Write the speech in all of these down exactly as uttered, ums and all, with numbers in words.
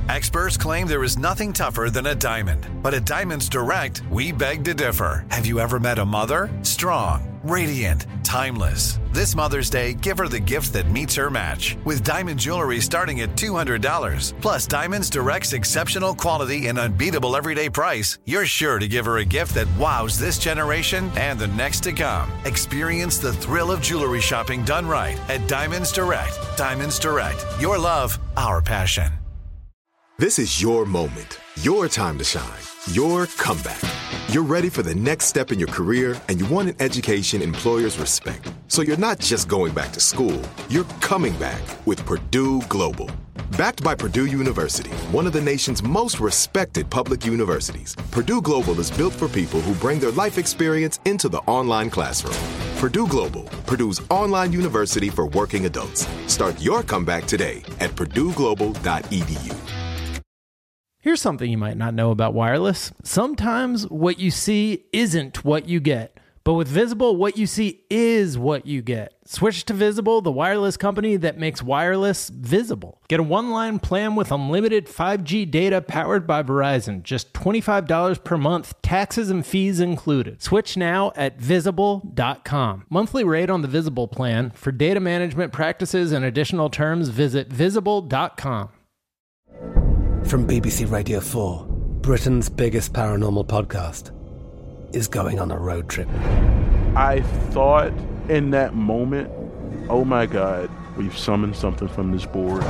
Experts claim there is nothing tougher than a diamond. But at Diamonds Direct, we beg to differ. Have you ever met a mother? Strong, radiant, timeless. This Mother's Day, give her the gift that meets her match. With diamond jewelry starting at two hundred dollars. Plus Diamonds Direct's exceptional quality and unbeatable everyday price, you're sure to give her a gift that wows this generation and the next to come. Experience the thrill of jewelry shopping done right at Diamonds Direct. Diamonds Direct. Your love, our passion. This is your moment, your time to shine, your comeback. You're ready for the next step in your career, and you want an education employers respect. So you're not just going back to school, you're coming back with Purdue Global. Backed by Purdue University, one of the nation's most respected public universities, Purdue Global is built for people who bring their life experience into the online classroom. Purdue Global, Purdue's online university for working adults. Start your comeback today at purdue global dot e d u. Here's something you might not know about wireless. Sometimes what you see isn't what you get. But with Visible, what you see is what you get. Switch to Visible, the wireless company that makes wireless visible. Get a one-line plan with unlimited five G data powered by Verizon. Just twenty-five dollars per month, taxes and fees included. Switch now at visible dot com. Monthly rate on the Visible plan. For data management practices and additional terms, visit visible dot com. From B B C Radio four, Britain's biggest paranormal podcast is going on a road trip. I thought in that moment, oh my God, we've summoned something from this board.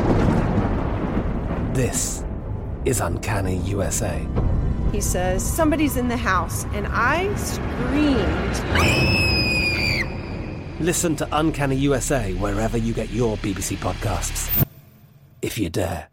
This is Uncanny U S A. He says, somebody's in the house, and I screamed. Listen to Uncanny U S A wherever you get your B B C podcasts, if you dare.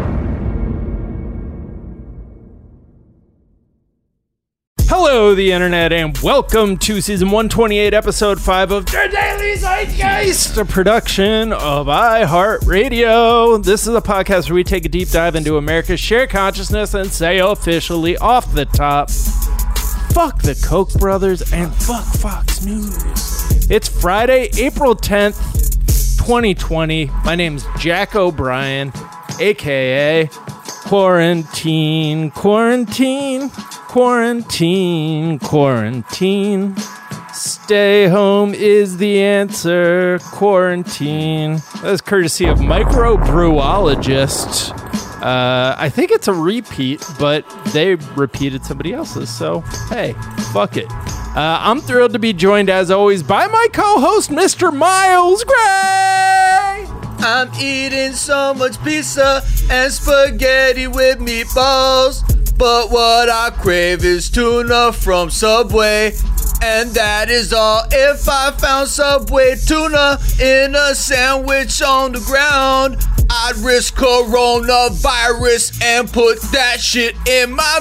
Hello, the internet, and welcome to season one twenty-eight, episode five of The Daily Zeitgeist, a production of iHeartRadio. This is a podcast where we take a deep dive into America's shared consciousness and say officially off the top, fuck the Koch brothers and fuck Fox News. It's Friday, April tenth, twenty twenty. My name's Jack O'Brien, a k a. Quarantine, Quarantine. Quarantine, quarantine. Stay home is the answer. Quarantine. That's courtesy of microbrewologist. Uh, I think it's a repeat, but they repeated somebody else's. So, hey, fuck it. Uh, I'm thrilled to be joined, as always, by my co-host, Mister Miles Gray. I'm eating so much pizza and spaghetti with meatballs. But what I crave is tuna from Subway, and that is all. If I found Subway tuna in a sandwich on the ground, I'd risk coronavirus and put that shit in my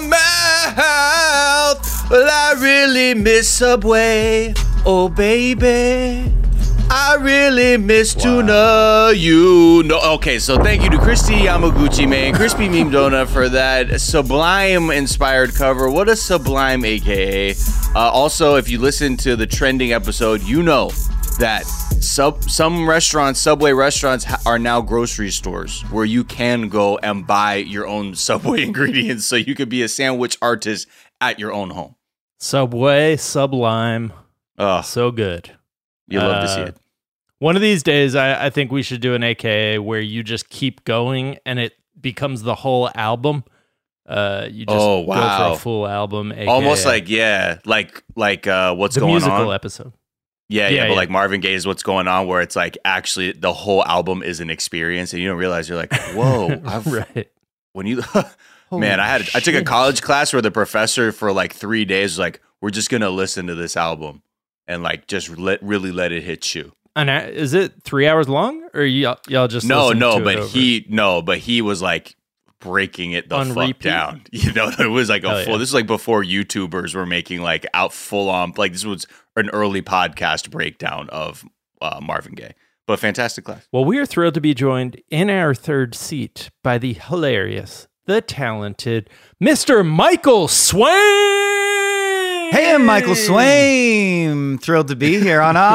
mouth. Well, I really miss Subway, oh baby. I really miss tuna, wow. You know. Okay, so thank you to Christy Yamaguchi, man, Crispy Meme Donut, for that Sublime-inspired cover. What a Sublime, a k a. Uh, also, if you listen to the trending episode, you know that sub some restaurants, Subway restaurants, ha- are now grocery stores where you can go and buy your own Subway ingredients so you could be a sandwich artist at your own home. Subway, Sublime. Oh, so good. You love uh, to see it. One of these days, I, I think we should do an A K A where you just keep going and it becomes the whole album. Uh, you just oh, wow. go for a full album. A K A. Almost like, yeah, like like uh, what's the going on. The musical episode. Yeah, yeah, yeah, but yeah. like Marvin Gaye's What's Going On, where it's like actually the whole album is an experience and you don't realize, you're like, whoa. I've, right. When you, man, I had I took a college class where the professor for like three days was like, we're just going to listen to this album. And like just let really let it hit you. And is it three hours long, or y'all, y'all just no no? To but it he no, but he was like breaking it the On fuck repeat? down. You know, it was like a Hell full. Yeah. This is like before YouTubers were making like out full on. Like this was an early podcast breakdown of uh, Marvin Gaye. But fantastic class. Well, we are thrilled to be joined in our third seat by the hilarious, the talented Mister Michael Swain. Hey, I'm Michael Swain. Thrilled to be here on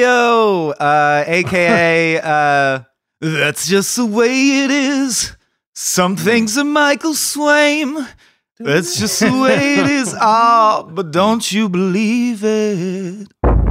iHeartRadio, uh, a k a. Uh, that's just the way it is. Some things are Michael Swaim. That's just the way it is. Oh, but don't you believe it?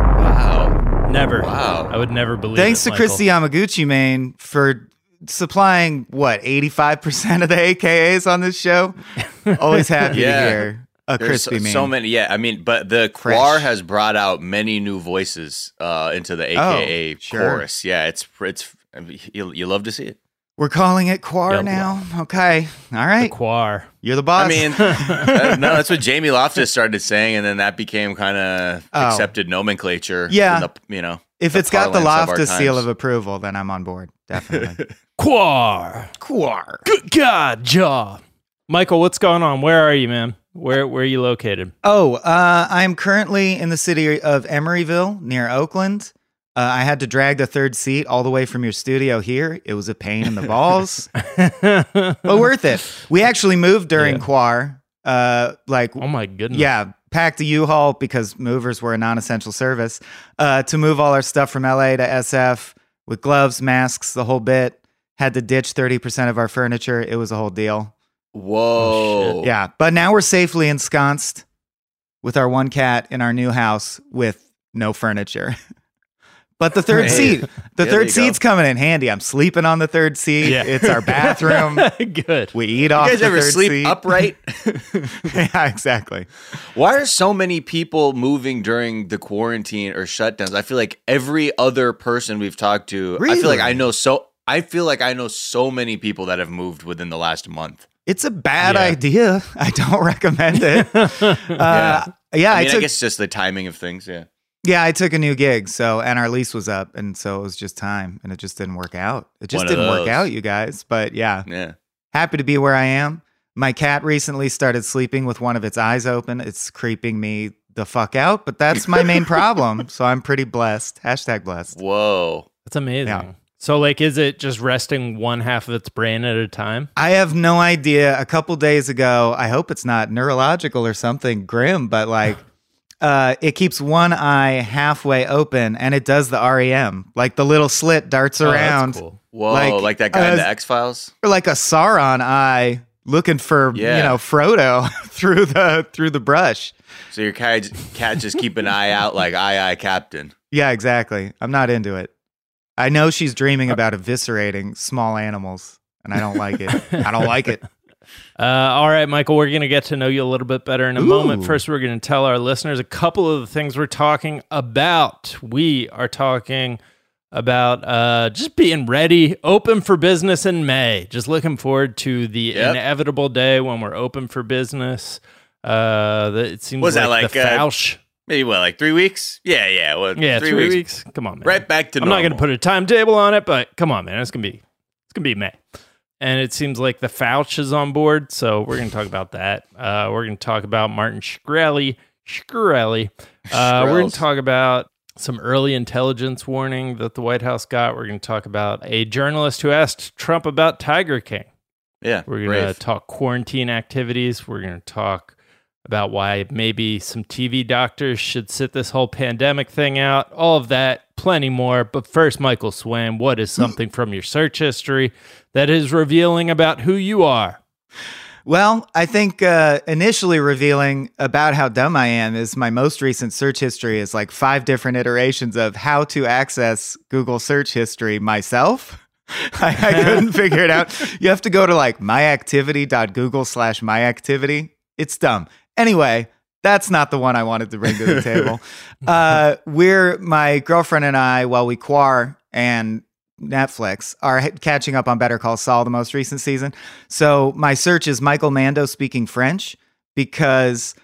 Wow. Never. Wow. I would never believe Thanks it, to Michael. Christy Yamaguchi, Maine, for supplying, what, eighty-five percent of the A K As on this show? Always happy Yeah. to hear a There's Crispy so, Maine. so many. Yeah, I mean, but the Fresh. Quar has brought out many new voices uh, into the A K A Oh, sure. chorus. Yeah, it's it's I mean, you, you love to see it. We're calling it Quar Yep. now. Okay. All The right. Quar. You're the boss. I mean, uh, no, that's what Jamie Loftus started saying, and then that became kind of Oh. accepted nomenclature. Yeah. in the, you know, if the it's got the parlance of our Loftus seal times. of approval, then I'm on board. Definitely. Quar. Quar. Good God, Jaw. Michael, what's going on? Where are you, man? Where where are you located? Oh, uh, I'm currently in the city of Emeryville near Oakland. Uh, I had to drag the third seat all the way from your studio here. It was a pain in the balls, but worth it. We actually moved during Yeah. Quar. Uh, like, Oh my goodness. yeah, packed a U-Haul because movers were a non-essential service uh, to move all our stuff from L A to S F with gloves, masks, the whole bit. Had to ditch thirty percent of our furniture. It was a whole deal. Whoa. Yeah, but now we're safely ensconced with our one cat in our new house with no furniture. But the third Hey. seat, the Yeah, there third you seat's go. coming in handy. I'm sleeping on the third seat. Yeah. It's our bathroom. Good. We eat off You guys the ever third sleep seat. upright? Yeah, exactly. Why are so many people moving during the quarantine or shutdowns? I feel like every other person we've talked to, I feel like I Really? know so I feel like I know so many people that have moved within the last month. It's a bad Yeah. idea. I don't recommend it. Uh, yeah, I I, mean, I, took. guess it's just the timing of things, yeah. Yeah, I took a new gig, so and our lease was up, and so it was just time, and it just didn't work out. It just One of didn't work those. out, you guys. But yeah, Yeah. happy to be where I am. My cat recently started sleeping with one of its eyes open. It's creeping me the fuck out, but that's my main problem. So I'm pretty blessed. Hashtag blessed. Whoa. That's amazing. Yeah. So, like, is it just resting one half of its brain at a time? I have no idea. A couple days ago, I hope it's not neurological or something grim, but like uh, it keeps one eye halfway open and it does the R E M. Like the little slit darts Oh, that's around. cool. Whoa, Like, like, that guy in uh, the X-Files? Or like a Sauron eye looking for, Yeah. you know, Frodo through the through the brush. So your cat, cat just keep an eye out like aye aye captain. Yeah, exactly. I'm not into it. I know she's dreaming about eviscerating small animals, and I don't like it. I don't like it. Uh, all right, Michael, we're going to get to know you a little bit better in a Ooh. moment. First, we're going to tell our listeners a couple of the things we're talking about. We are talking about uh, just being ready, open for business in May. Just looking forward to the Yep. inevitable day when we're open for business. Uh, the, it seems Was like, that like, the uh, Fauch. Maybe what, like three weeks? Yeah, yeah. What, Yeah, three, three, weeks. weeks. Come on, man. Right back to I'm not normal. going to put a timetable on it, but come on, man. It's going to be it's going to be May. And it seems like the Fauch is on board, so we're going to talk about that. Uh, we're going to talk about Martin Shkreli. Shkreli. Uh, we're going Shkrels. to talk about some early intelligence warning that the White House got. We're going to talk about a journalist who asked Trump about Tiger King. Yeah, We're going to brave. talk quarantine activities. We're going to talk about why maybe some T V doctors should sit this whole pandemic thing out. All of that, plenty more. But first, Michael Swaim, what is something from your search history that is revealing about who you are? Well, I think uh, initially revealing about how dumb I am is my most recent search history is like five different iterations of how to access Google search history myself. I, I couldn't figure it out. You have to go to like myactivity.google slash myactivity. It's dumb. Anyway, that's not the one I wanted to bring to the table. Uh, we're, my girlfriend and I, while we quar and Netflix, are h- catching up on Better Call Saul, the most recent season. So my search is Michael Mando speaking French because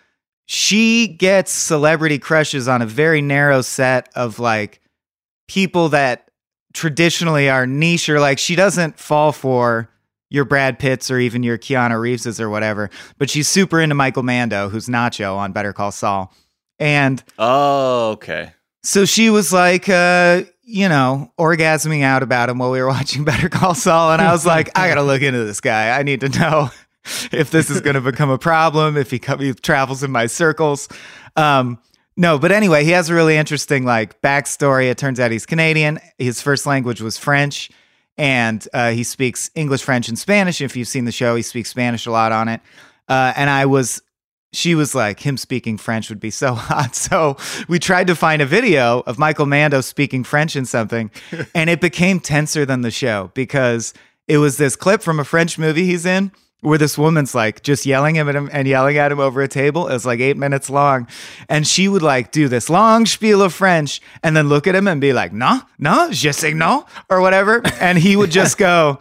she gets celebrity crushes on a very narrow set of like people that traditionally are niche, or like she doesn't fall for your Brad Pitts or even your Keanu Reeveses or whatever, but she's super into Michael Mando, who's Nacho on Better Call Saul. And Oh, okay. so she was like, uh, you know, orgasming out about him while we were watching Better Call Saul. And I was like, I got to look into this guy. I need to know if this is going to become a problem, if he, co- he travels in my circles. Um, no, but anyway, he has a really interesting like backstory. It turns out he's Canadian. His first language was French. and uh, he speaks English, French, and Spanish. If you've seen the show, he speaks Spanish a lot on it. Uh, and I was, she was like, him speaking French would be so hot. So we tried to find a video of Michael Mando speaking French in something, and it became tenser than the show because it was this clip from a French movie he's in where this woman's like just yelling at him and yelling at him over a table. It was like eight minutes long. And she would like do this long spiel of French and then look at him and be like, no, no, je sais no, or whatever. And he would just go,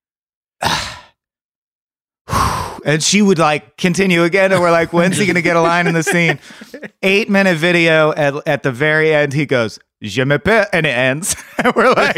and she would like continue again. And we're like, when's he going to get a line in the scene? Eight minute video. At, at the very end, he goes, je m'appelle, and it ends. And we're like,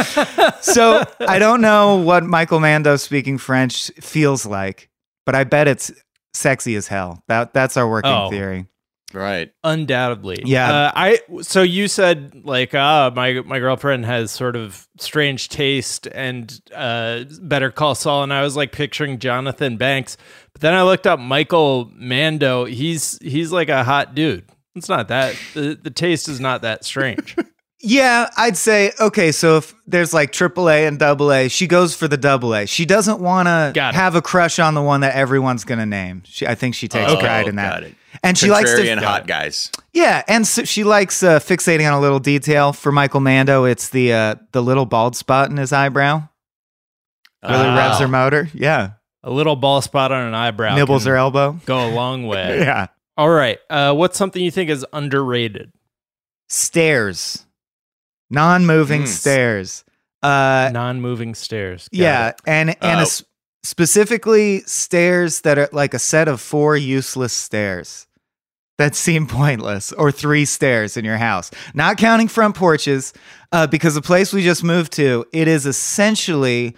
so I don't know what Michael Mando speaking French feels like, but I bet it's sexy as hell. That That's our working Oh. theory. Right. Undoubtedly. Yeah. Uh, I so you said like ah my my girlfriend has sort of strange taste and uh Better Call Saul, and I was like picturing Jonathan Banks. But then I looked up Michael Mando. He's he's like a hot dude. It's not that the, the taste is not that strange. Yeah, I'd say, okay, so if there's like triple A and double A, she goes for the double A. She doesn't want to Got it. have a crush on the one that everyone's going to name. She, I think she takes Oh, pride in that. got it. And she likes to, Contrarian hot guys. yeah, and so she likes uh, fixating on a little detail. For Michael Mando, it's the uh, the little bald spot in his eyebrow. Really Ah. revs her motor. Yeah, A little ball spot on an eyebrow nibbles can her elbow. go a long way. Yeah, All right. Uh, what's something you think is underrated? stairs, non-moving Mm. stairs. Uh, Non-moving stairs. Got yeah, it. and and Uh, es- specifically stairs that are like a set of four useless stairs that seem pointless, or three stairs in your house, not counting front porches, uh, because the place we just moved to, it is essentially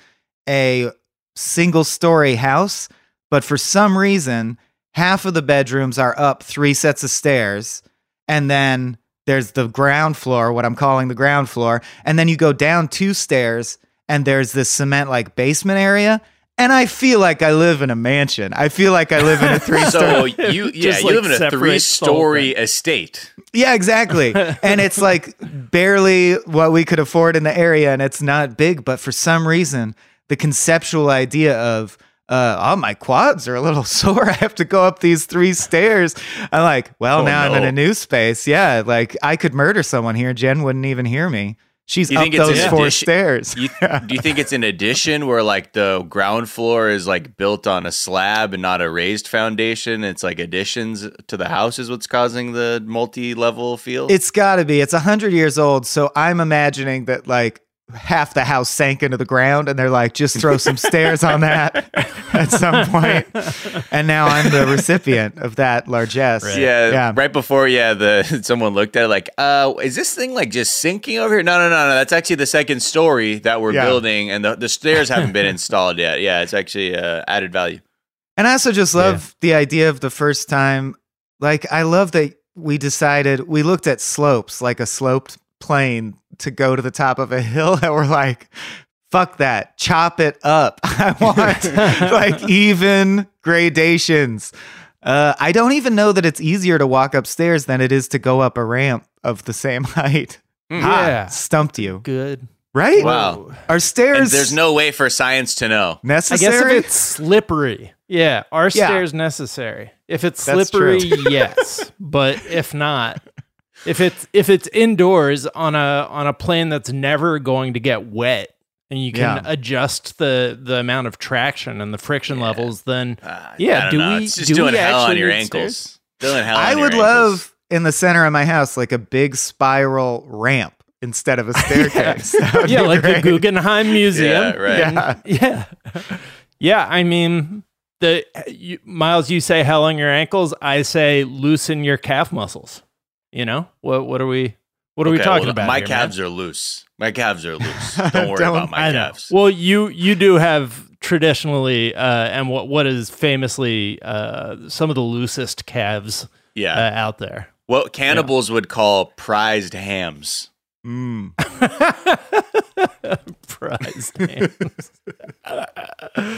a single-story house, but for some reason, half of the bedrooms are up three sets of stairs, and then there's the ground floor, what I'm calling the ground floor, and then you go down two stairs, and there's this cement like basement area. And I feel like I live in a mansion. I feel like I live in a three-story. So you, yeah, Just, you like, live in a separates the whole three-story thing. estate. Yeah, exactly. And it's like barely what we could afford in the area, and it's not big. But for some reason, the conceptual idea of uh, oh, my quads are a little sore. I have to go up these three stairs. I'm like, well, Oh, now I'm in no. a new space. Yeah, like I could murder someone here. Jen wouldn't even hear me. She's You up think it's those an four addition- stairs. You, do you think it's an addition where like the ground floor is like built on a slab and not a raised foundation? It's like additions to the house is what's causing the multi-level feel? It's got to be. It's one hundred years old. So I'm imagining that like half the house sank into the ground and they're like, just throw some stairs on that at some point. And now I'm the recipient of that largesse. Right. Yeah, Yeah. right before, yeah, the someone looked at it like, uh, is this thing like just sinking over here? No, no, no, no. That's actually the second story that we're Yeah. building, and the, the stairs haven't been installed yet. Yeah, it's actually uh, added value. And I also just love the idea of the first time. Like, I love that we decided, we looked at slopes, like a sloped plane to go to the top of a hill, and we're like, fuck that, chop it up. I want like even gradations. Uh, I don't even know that it's easier to walk upstairs than it is to go up a ramp of the same height. Ha, Yeah. stumped you, Good. right? Wow. Are And stairs there's no way for science to know. I guess if necessary? it's slippery, yeah, are Yeah. stairs necessary? If it's That's slippery, true. yes. But if not, if it's if it's indoors on a on a plane that's never going to get wet, and you can Yeah. adjust the the amount of traction and the friction levels, then Uh, I yeah, don't do know. we It's just do doing we hell on actually your need ankles. stairs? Doing hell I on would your ankles. love in the center of my house like a big spiral ramp instead of a staircase. That would Yeah, be like great. the Guggenheim Museum. Yeah, right. And- yeah, yeah. I mean, the you, Miles, you say hell on your ankles. I say loosen your calf muscles. You know what? What are we? What are we Okay, talking well, about? My here, calves man? are loose. My calves are loose. Don't worry Don't- about my I know. calves. Well, you you do have traditionally, uh, and what what is famously uh, some of the loosest calves yeah. uh, out there. What cannibals would call prized hams. Mm. Prized hands.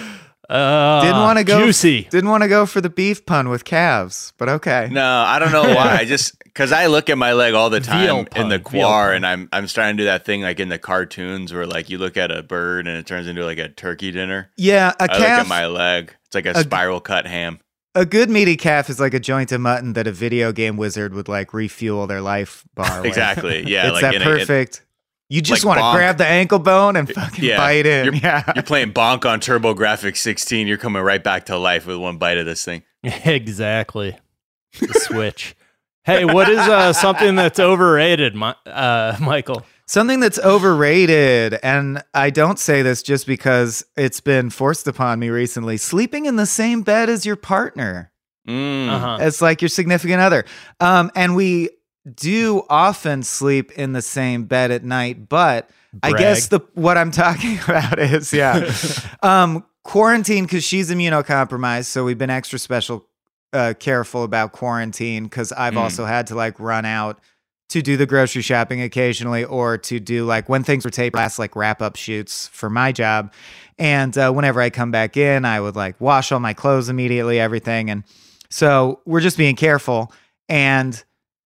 Uh, Didn't want to go juicy. Didn't want to go for the beef pun with calves, but okay. No, I don't know why. I just because I look at my leg all the time Veal in the pun, veal quar, pun. and I'm I'm starting to do that thing like in the cartoons where like you look at a bird and it turns into like a turkey dinner. Yeah, a I look calf. at my leg. It's like a, a- spiral cut ham. A good meaty calf is like a joint of mutton that a video game wizard would like refuel their life bar with. Exactly. Yeah. It's like that in a- in- perfect. You just like want to bonk. grab the ankle bone and fucking yeah. bite in. You're, yeah. you're playing Bonk on TurboGrafx sixteen. You're coming right back to life with one bite of this thing. Exactly. The switch. Hey, what is uh, something that's overrated, Mi- uh, Michael? Something that's overrated, and I don't say this just because it's been forced upon me recently, sleeping in the same bed as your partner. Mm. Uh-huh. It's like your significant other. Um, and we do often sleep in the same bed at night, but I Brag. guess the what I'm talking about is, yeah, um, quarantine, because she's immunocompromised, so we've been extra special uh, careful about quarantine because I've Mm. also had to like run out to do the grocery shopping occasionally or to do like when things were taped last like wrap up shoots for my job. And uh, whenever I come back in, I would like wash all my clothes immediately, everything. And so we're just being careful. And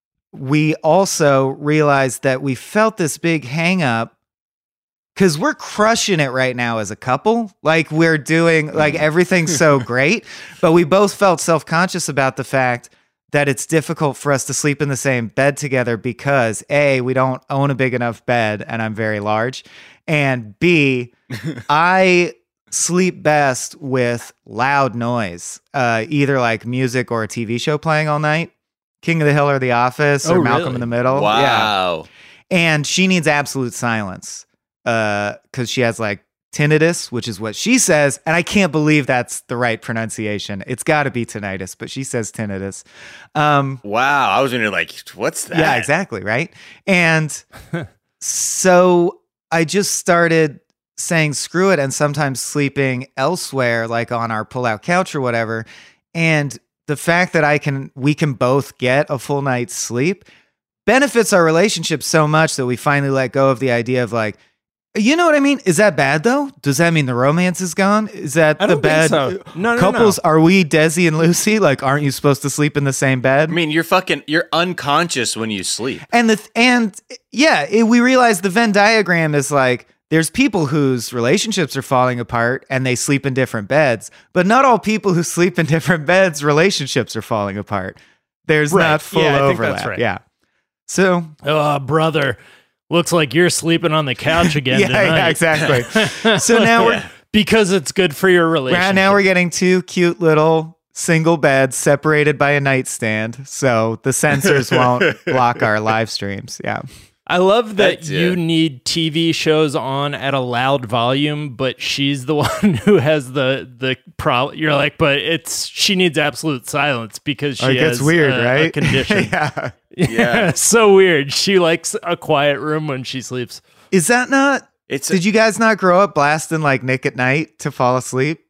we also realized that we felt this big hang up because we're crushing it right now as a couple. Like we're doing like everything's so great, but we both felt self-conscious about the fact that it's difficult for us to sleep in the same bed together because A, we don't own a big enough bed and I'm very large. And B, I sleep best with loud noise, uh, either like music or a T V show playing all night. King of the Hill or The Office or Oh, Malcolm really? in the Middle. Yeah. Wow. And she needs absolute silence because she has like tinnitus, which is what she says. And I can't believe that's the right pronunciation. It's got to be tinnitus, but she says tinnitus. Um, Wow. I was wondering, like, what's that? yeah, exactly. Right. And so I just started saying screw it and sometimes sleeping elsewhere, like on our pull-out couch or whatever. And the fact that I can, we can both get a full night's sleep benefits our relationship so much that we finally let go of the idea of like, you know what I mean? Is that bad though? Does that mean the romance is gone? Is that I the don't think bad so. No, no, couples? no. Are we Desi and Lucy? Like, aren't you supposed to sleep in the same bed? I mean, you're fucking, you're unconscious when you sleep. And the th- and yeah, it, we realize the Venn diagram is like there's people whose relationships are falling apart and they sleep in different beds, but not all people who sleep in different beds relationships are falling apart. There's Right. not full Yeah, I think overlap. that's right. Yeah. So Oh, brother. Looks like you're sleeping on the couch again yeah, tonight. yeah, exactly. So now we're Because it's good for your relationship. right now we're getting two cute little single beds separated by a nightstand, so the censors won't block our live streams. Yeah. I love that That's you it. need T V shows on at a loud volume, but she's the one who has the the problem. You're like, but it's she needs absolute silence because she Oh, it gets has weird, a, right? a condition. yeah. Yeah. So weird. She likes a quiet room when she sleeps. Is that not? It's Did you guys not grow up blasting like Nick at Night to fall asleep?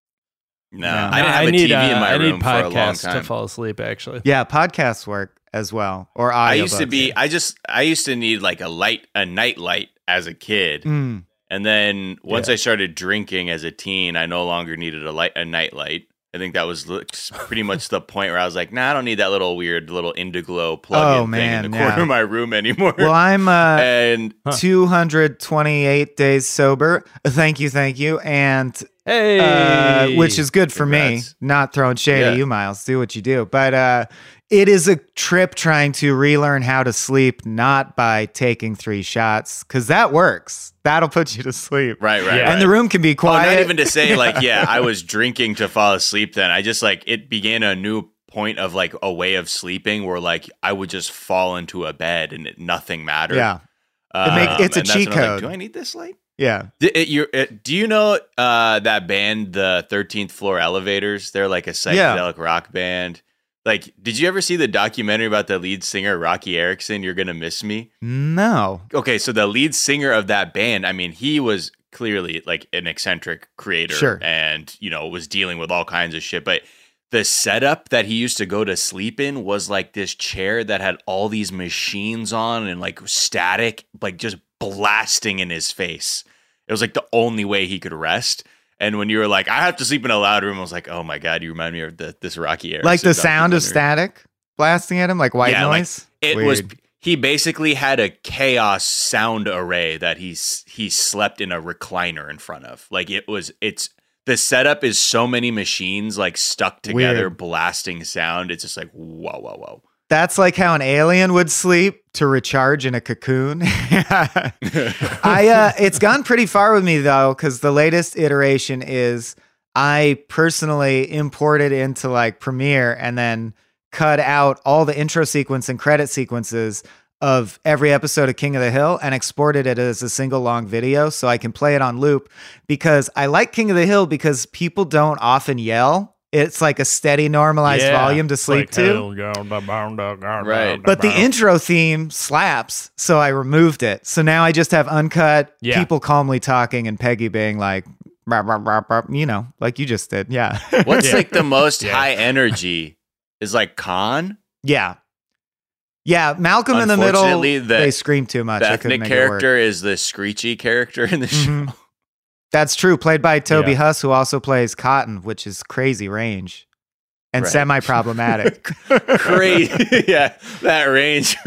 no, No. I didn't have a need T V in uh, my I need room for a long podcasts time. to fall asleep. Actually, Yeah, podcasts work as well, or I audiobooks. used to be, I just, I used to need like a light, a night light as a kid. Mm. And then once Yeah. I started drinking as a teen, I no longer needed a light, a night light. I think that was li- pretty much the point where I was like, nah, I don't need that little weird little Indiglo plug-in Oh, thing man, in the corner yeah. of my room anymore. Well, I'm uh, and two hundred twenty-eight days sober. Thank you, thank you, and hey, uh, which is good for Congrats. me. Not throwing shade Yeah. at you, Miles. Do what you do, but uh, it is a trip trying to relearn how to sleep, not by taking three shots, because that works. That'll put you to sleep. right, right, Yeah. right. And the room can be Oh, quiet. not even to say like, yeah, I was drinking to fall asleep then. I just like, it began a new point of like a way of sleeping where like I would just fall into a bed and it, nothing mattered. Yeah, Um, make- it's a and that's cheat when I was like, code. do I need this light? yeah. D- it- you're- it- do you know uh, that band, the thirteenth Floor Elevators? They're like a psychedelic rock band. Like, did you ever see the documentary about the lead singer, Rocky Erickson, You're Gonna Miss Me? No. Okay, so the lead singer of that band, I mean, he was clearly like an eccentric creator Sure. and, you know, was dealing with all kinds of shit. But the setup that he used to go to sleep in was like this chair that had all these machines on and like static, like just blasting in his face. It was like the only way he could rest. And when you were like, I have to sleep in a loud room, I was like, oh my God, you remind me of the, this Rocky era. Like the sound of static blasting at him, like white yeah, noise? Like it Weird. was, he basically had a chaos sound array that he's he slept in a recliner in front of. Like it was, it's, the setup is so many machines like stuck together, Weird. blasting sound. It's just like, whoa, whoa, whoa. That's like how an alien would sleep to recharge in a cocoon. I uh, it's gone pretty far with me though, because the latest iteration is I personally imported into like Premiere and then cut out all the intro sequence and credit sequences of every episode of King of the Hill and exported it as a single long video so I can play it on loop, because I like King of the Hill because people don't often yell. It's like a steady, normalized Yeah, volume to sleep like, to. Right. But the intro theme slaps, so I removed it. So now I just have uncut Yeah. people calmly talking and Peggy being like, "Rah, rah, rah, rah," you know, like you just did. Yeah. What's Yeah. like the most Yeah. high energy is like Khan. yeah. Yeah. Malcolm in the Middle, Unfortunately, the they scream too much. I couldn't Ethnic make it work. character is the screechy character in the show. Mhm. That's true. Played by Toby Yeah. Huss, who also plays Cotton, which is crazy range and Right. semi-problematic. Crazy. Yeah, that range.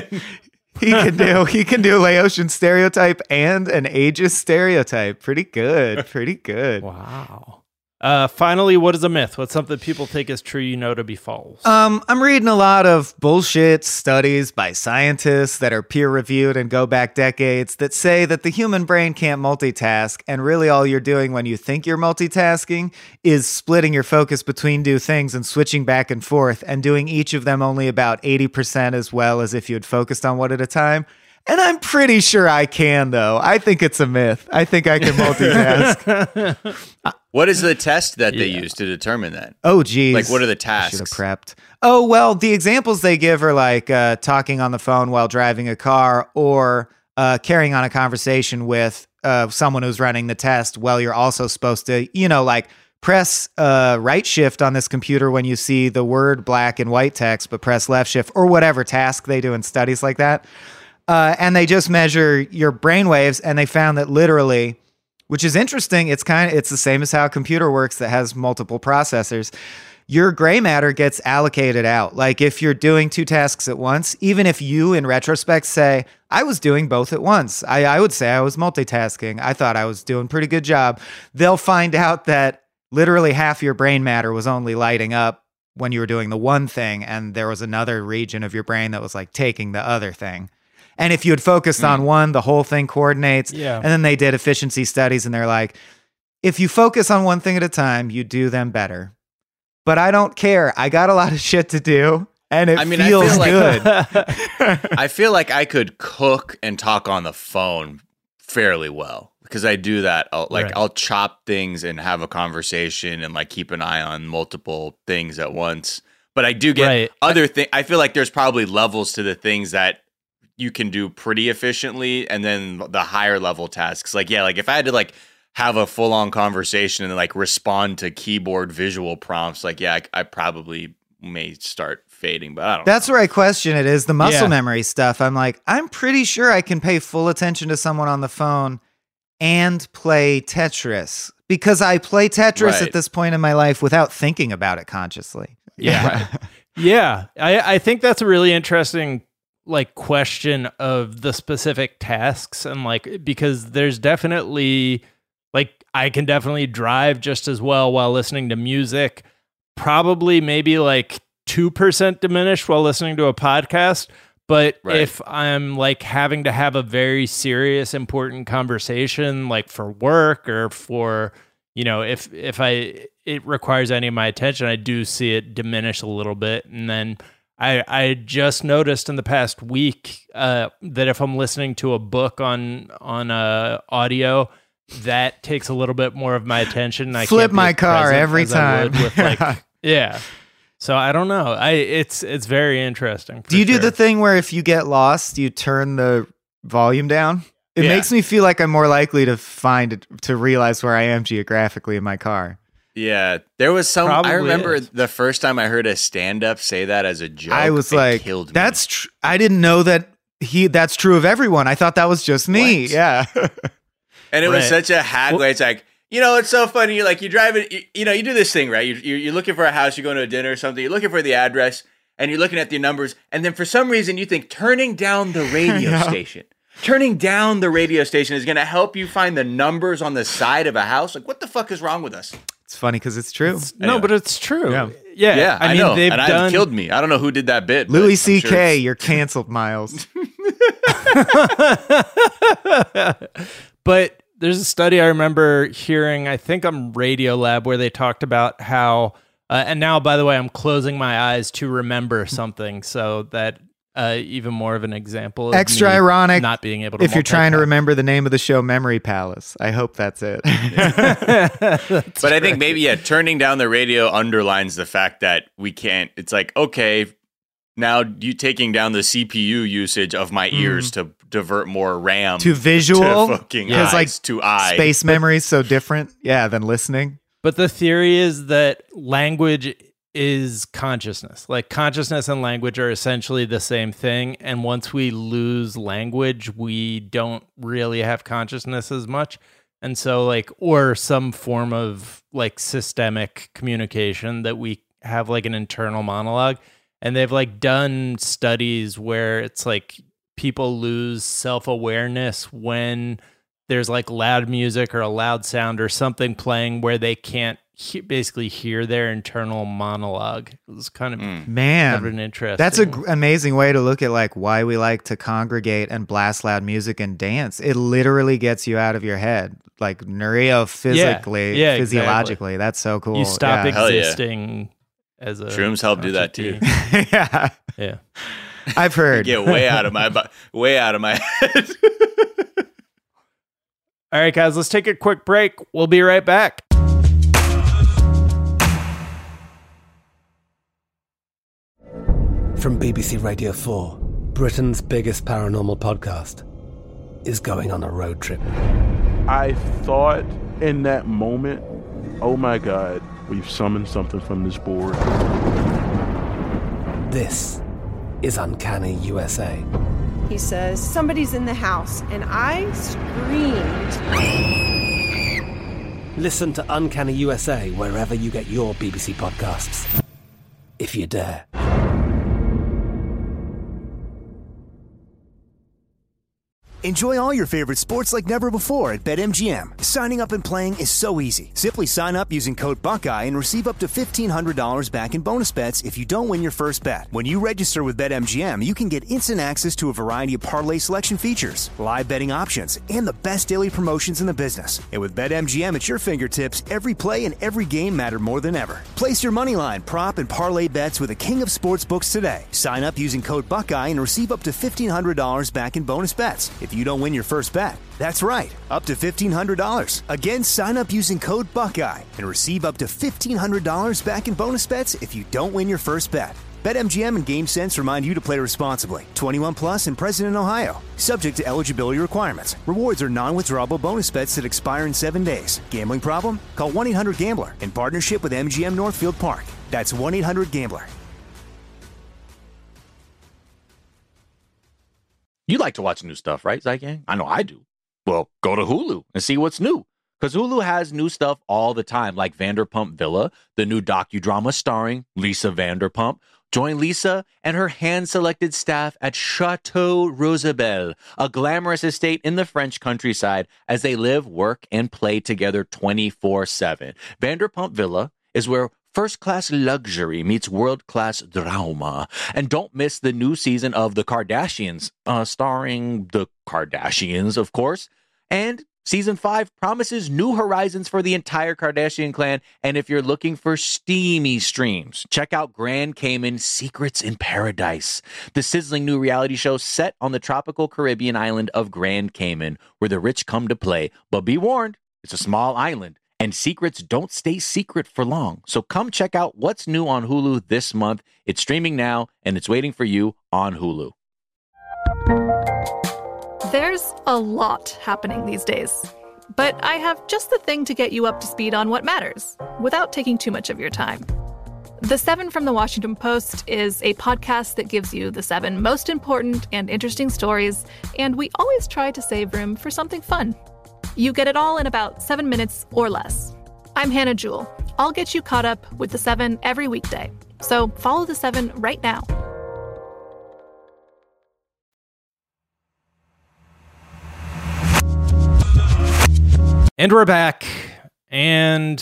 He can do he can do Laotian stereotype and an ageist stereotype. Pretty good. Pretty good. Wow. Uh, finally, what is a myth? What's something people think is true you know to be false? Um, I'm reading a lot of bullshit studies by scientists that are peer reviewed and go back decades that say that the human brain can't multitask, and really all you're doing when you think you're multitasking is splitting your focus between two things and switching back and forth and doing each of them only about eighty percent as well as if you had focused on one at a time. And I'm pretty sure I can, though. I think it's a myth. I think I can multitask. What is the test that they Yeah. use to determine that? Oh, geez. Like, what are the I should have tasks? prepped. Oh, well, the examples they give are like uh, talking on the phone while driving a car, or uh, carrying on a conversation with uh, someone who's running the test while you're also supposed to, you know, like press uh, right shift on this computer when you see the word black and white text, but press left shift, or whatever task they do in studies like that. Uh, and they just measure your brain waves, and they found that literally, which is interesting, it's kind of it's the same as how a computer works that has multiple processors. Your gray matter gets allocated out. Like if you're doing two tasks at once, even if you in retrospect say, I was doing both at once, I, I would say I was multitasking. I thought I was doing a pretty good job. They'll find out that literally half your brain matter was only lighting up when you were doing the one thing, and there was another region of your brain that was like taking the other thing. And if you had focused on one, the whole thing coordinates. Yeah. And then they did efficiency studies, and they're like, if you focus on one thing at a time, you do them better. But I don't care. I got a lot of shit to do, and it I mean, I feels feel like- good. I feel like I could cook and talk on the phone fairly well, because I do that. I'll, like Right. I'll chop things and have a conversation and like keep an eye on multiple things at once. But I do get Right. other things. I feel like there's probably levels to the things that you can do pretty efficiently, and then the higher level tasks. Like, yeah, like if I had to like have a full on conversation and like respond to keyboard visual prompts, like, yeah, I, I probably may start fading, but I don't That's where I question it is the muscle Yeah. memory stuff. I'm like, I'm pretty sure I can pay full attention to someone on the phone and play Tetris, because I play Tetris Right. at this point in my life without thinking about it consciously. Yeah. Yeah. I, I think that's a really interesting like question of the specific tasks, and like because there's definitely like I can definitely drive just as well while listening to music, probably maybe like two percent diminished while listening to a podcast. But Right. if I'm like having to have a very serious, important conversation, like for work or for, you know, if if I it requires any of my attention, I do see it diminish a little bit. And then I I just noticed in the past week uh, that if I'm listening to a book on on uh, audio, that takes a little bit more of my attention. I Flip can't be my as car present every as I would time. with, like, yeah. So I don't know. I it's it's very interesting. for Do you do sure. the thing where if you get lost, you turn the volume down? It Yeah. makes me feel like I'm more likely to find to realize where I am geographically in my car. Yeah, there was some. Probably I remember is. the first time I heard a stand-up say that as a joke. I was it like, killed me. "That's tr- I didn't know that he. That's true of everyone. I thought that was just me." What? Yeah. and it was Right. such a hack. Well- way it's like, You know, it's so funny. You're like, you drive it, you, you know, you do this thing, right? You're, you're, you're looking for a house, you're going to a dinner or something, you're looking for the address, and you're looking at the numbers, and then for some reason you think turning down the radio Yeah. station, turning down the radio station is going to help you find the numbers on the side of a house. Like, what the fuck is wrong with us? It's funny because it's true. It's- No, but it's true. Yeah. Yeah, Yeah, I, I mean, know. they've and done. it killed me. I don't know who did that bit. but Louis I'm C sure K, it's- you're canceled, Miles. But there's a study I remember hearing, I think on Radio Lab, where they talked about how, uh, and now, by the way, I'm closing my eyes to remember something, so that uh, even more of an example of Extra me ironic not being able to if you're trying to multitask. remember the name of the show, Memory Palace. I hope that's it. But I think maybe, yeah, turning down the radio underlines the fact that we can't. It's like, okay, now you taking down the C P U usage of my ears to divert more RAM to visual, to fucking because eyes, like to eye. space memory is so different, yeah, than listening. But the theory is that language is consciousness. Like consciousness and language are essentially the same thing. And once we lose language, we don't really have consciousness as much. And so like, or some form of like systemic communication that we have like an internal monologue. And they've like done studies where it's like people lose self-awareness when there's like loud music or a loud sound or something playing where they can't he- basically hear their internal monologue. It was kind of, kind of Man, an interesting. that's an amazing way to look at like why we like to congregate and blast loud music and dance. It literally gets you out of your head, like neurophysically, Yeah, yeah, physiologically. exactly. That's so cool. You stop yeah. Hell yeah. existing as a Shrooms help do that too. entity. yeah, Yeah. I've heard. Get way out of my bu- way out of my head. All right, guys, let's take a quick break. We'll be right back. From B B C Radio four, Britain's biggest paranormal podcast is going on a road trip. I thought in that moment, oh my God, we've summoned something from this board. This is Uncanny U S A. He says, somebody's in the house, and I screamed. Listen to Uncanny U S A wherever you get your B B C podcasts, if you dare. Enjoy all your favorite sports like never before at BetMGM. Signing up and playing is so easy. Simply sign up using code Buckeye and receive up to fifteen hundred dollars back in bonus bets if you don't win your first bet. When you register with BetMGM, you can get instant access to a variety of parlay selection features, live betting options, and the best daily promotions in the business. And with BetMGM at your fingertips, every play and every game matter more than ever. Place your moneyline, prop, and parlay bets with the king of sportsbooks today. Sign up using code Buckeye and receive up to fifteen hundred dollars back in bonus bets if you don't win your first bet. That's right, up to fifteen hundred dollars. Again, sign up using code Buckeye and receive up to fifteen hundred dollars back in bonus bets if you don't win your first bet. BetMGM and GameSense remind you to play responsibly. twenty-one plus and present in Ohio. Subject to eligibility requirements. Rewards are non-withdrawable bonus bets that expire in seven days. Gambling problem? Call one eight hundred gambler in partnership with M G M Northfield Park. That's one eight hundred gambler. You like to watch new stuff, right, Zygang? I know I do. Well, go to Hulu and see what's new. Because Hulu has new stuff all the time, like Vanderpump Villa, the new docudrama starring Lisa Vanderpump. Join Lisa and her hand-selected staff at Chateau Rosabelle, a glamorous estate in the French countryside, as they live, work, and play together twenty-four seven. Vanderpump Villa is where first-class luxury meets world-class drama. And don't miss the new season of The Kardashians, uh, starring the Kardashians, of course. And season five promises new horizons for the entire Kardashian clan. And if you're looking for steamy streams, check out Grand Cayman Secrets in Paradise, the sizzling new reality show set on the tropical Caribbean island of Grand Cayman, where the rich come to play. But be warned, it's a small island, and secrets don't stay secret for long. So come check out what's new on Hulu this month. It's streaming now, and it's waiting for you on Hulu. There's a lot happening these days, but I have just the thing to get you up to speed on what matters without taking too much of your time. The Seven from the Washington Post is a podcast that gives you the seven most important and interesting stories, and we always try to save room for something fun. You get it all in about seven minutes or less. I'm Hannah Jewell. I'll get you caught up with The Seven every weekday. So follow The Seven right now. And we're back. And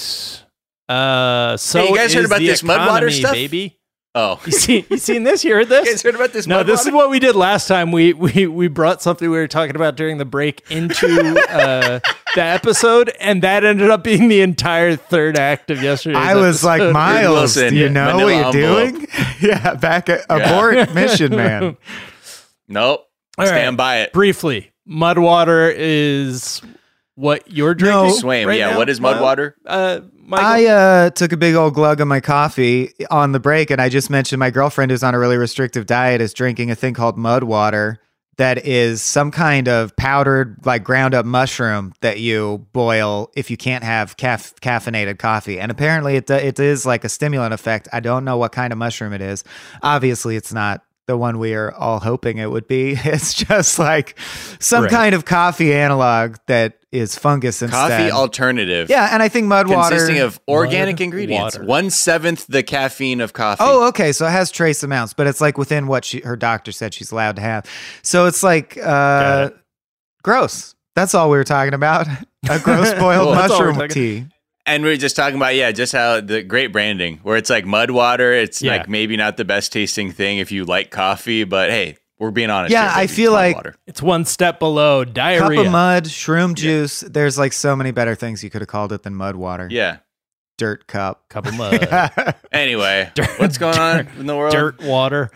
uh, so hey, you guys heard about this Mudwater stuff, baby? Oh, you see, you seen this? You heard this? You guys heard about this? No, Mudwater? This is what we did last time. We we we brought something we were talking about during the break into uh, the episode, and that ended up being the entire third act of yesterday's I was episode. like, Miles, Wilson, do you know Manila what you're envelope. doing? yeah, back at Yeah. abort mission, man. Nope. All Stand right. by it. Briefly, Mudwater is what you're drinking. No. Swaim, right yeah. now? What is Mudwater? Uh, Michael? I uh, took a big old glug of my coffee on the break, and I just mentioned my girlfriend, who's on a really restrictive diet, is drinking a thing called mud water that is some kind of powdered, like ground up mushroom that you boil if you can't have caf- caffeinated coffee. And apparently it, it is like a stimulant effect. I don't know what kind of mushroom it is. Obviously, it's not the one we are all hoping it would be. It's just like some Right. kind of coffee analog that is fungus instead. Coffee alternative. Yeah, and I think mud water Consisting of organic Mud ingredients. water. One seventh the caffeine of coffee. Oh, okay. So it has trace amounts, but it's like within what she, her doctor said she's allowed to have. So it's like uh, it. gross. That's all we were talking about. A gross boiled Cool. That's all we're mushroom talking- tea. And we were just talking about, yeah, just how the great branding, where it's like mud water. It's Yeah. like maybe not the best tasting thing if you like coffee, but hey, we're being honest. Yeah, here, I baby. feel It's mud like- water. It's one step below diarrhea. Cup of mud, shroom juice. There's like so many better things you could have called it than mud water. Yeah. Dirt cup. Cup of mud. Anyway, what's going on in the world? Dirt water.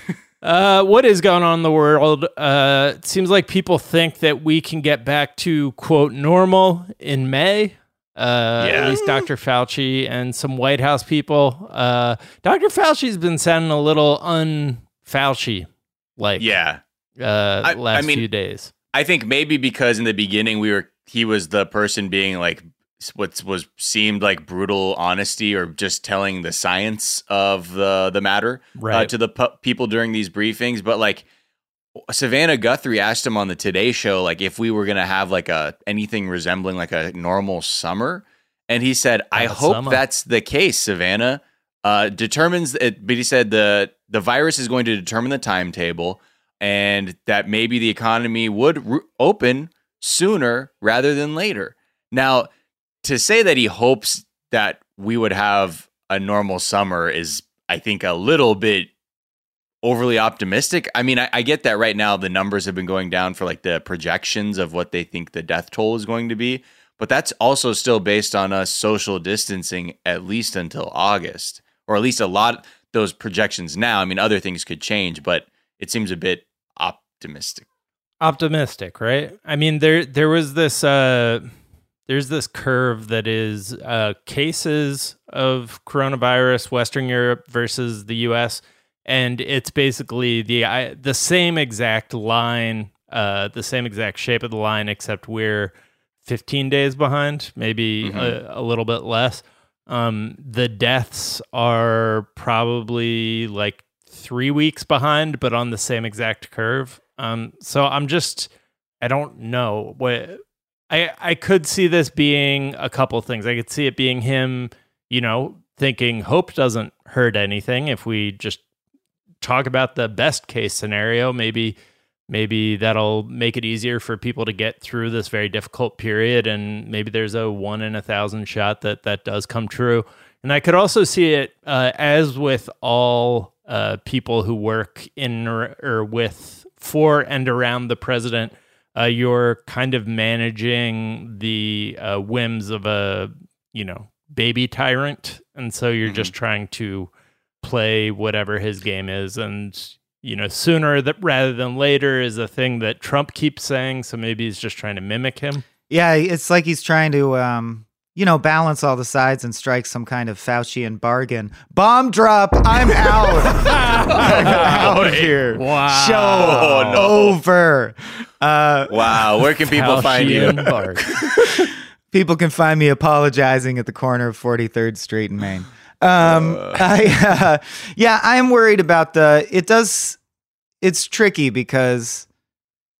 Uh, what is going on in the world? Uh, it seems like people think that we can get back to, quote, normal in May. Uh, Yeah. At least Doctor Fauci and some White House people. Uh, Doctor Fauci's been sounding a little un-Fauci like Yeah. uh, I- last I mean- few days. I think maybe because in the beginning we were he was the person being like what was seemed like brutal honesty or just telling the science of the the matter uh, Right. to the pu- people during these briefings, but like Savannah Guthrie asked him on the Today Show like if we were gonna have like a anything resembling like a normal summer, and he said, "I Hot hope summer. that's the case." Savannah uh, determines it, but he said the the virus is going to determine the timetable, and that maybe the economy would re- open sooner rather than later. Now, to say that he hopes that we would have a normal summer is, I think, a little bit overly optimistic. I mean, I, I get that right now the numbers have been going down for like the projections of what they think the death toll is going to be, but that's also still based on us social distancing at least until August, or at least a lot those projections now. I mean, other things could change, but it seems a bit optimistic. Optimistic, right? I mean, there there was this uh, there's this curve that is uh, cases of coronavirus, Western Europe versus the U S, and it's basically the I, the same exact line, uh, the same exact shape of the line, except we're fifteen days behind, maybe Mhm. a, a little bit less. Um, the deaths are probably like three weeks behind, but on the same exact curve. Um, so I'm just, I don't know what I, I could see this being a couple things. I could see it being him, you know, thinking hope doesn't hurt anything. If we just talk about the best case scenario, maybe, maybe that'll make it easier for people to get through this very difficult period. And maybe there's a one in a thousand shot that that does come true. And I could also see it uh, as with all uh, people who work in or, or with for and around the president, uh, you're kind of managing the uh, whims of a, you know, baby tyrant. And so you're Mhm. just trying to play whatever his game is. And, you know, sooner that rather than later is a thing that Trump keeps saying. So maybe he's just trying to mimic him. Yeah, it's like he's trying to, um, you know, balance all the sides and strike some kind of Faucian bargain. Bomb drop, I'm out. I'm out of here. Wow. Show Oh, no. over. Uh, Wow, where can people find you? Faucian bargain. People can find me apologizing at the corner of forty-third Street in Maine. Um, I, uh, yeah, I'm worried about the, it does, it's tricky because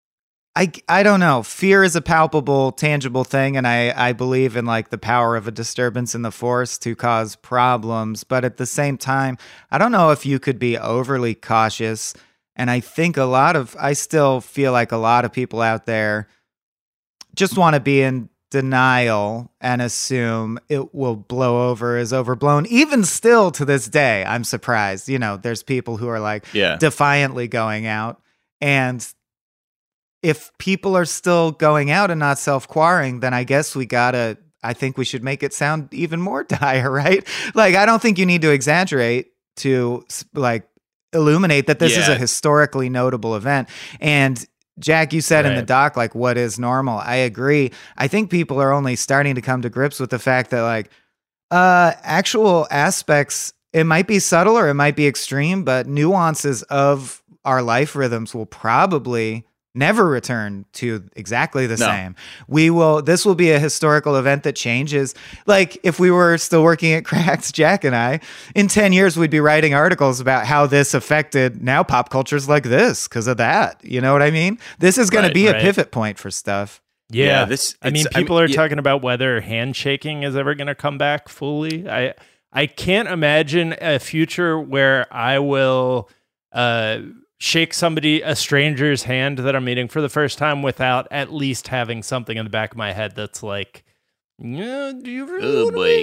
I, I don't know. Fear is a palpable, tangible thing, and I, I believe in like the power of a disturbance in the force to cause problems. But at the same time, I don't know if you could be overly cautious. And I think a lot of, I still feel like a lot of people out there just want to be in denial and assume it will blow over as overblown. Even still to this day, I'm surprised. You know, there's people who are like yeah. defiantly going out, and if people are still going out and not self-quarrying, then I guess we gotta, I think we should make it sound even more dire, right? Like, I don't think you need to exaggerate to like illuminate that this yeah. is a historically notable event. And Jack, you said right. in the doc, like, what is normal? I agree. I think people are only starting to come to grips with the fact that like uh, actual aspects, it might be subtle or it might be extreme, but nuances of our life rhythms will probably never return to exactly the no. same. We will, this will be a historical event that changes. Like if we were still working at Cracked, Jack and I, in ten years, we'd be writing articles about how this affected now pop culture's like this because of that. You know what I mean? This is going right, to be right. a pivot point for stuff. Yeah. yeah this, I mean, people I mean, are yeah. talking about whether handshaking is ever going to come back fully. I, I can't imagine a future where I will, uh, shake somebody, a stranger's hand that I'm meeting for the first time without at least having something in the back of my head that's like, yeah, do you really oh boy.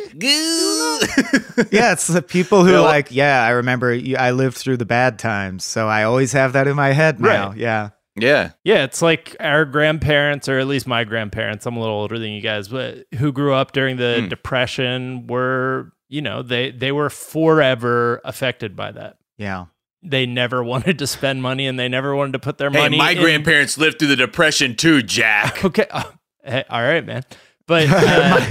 Yeah, it's the people who no. like, yeah, I remember you, I lived through the bad times, so I always have that in my head now. Right. Yeah. Yeah. Yeah, it's like our grandparents, or at least my grandparents, I'm a little older than you guys, but who grew up during the mm. Depression were, you know, they, they were forever affected by that. Yeah. They never wanted to spend money, and they never wanted to put their hey, money. my in... grandparents lived through the Depression too, Jack. Okay, oh, hey, all right, man. But uh,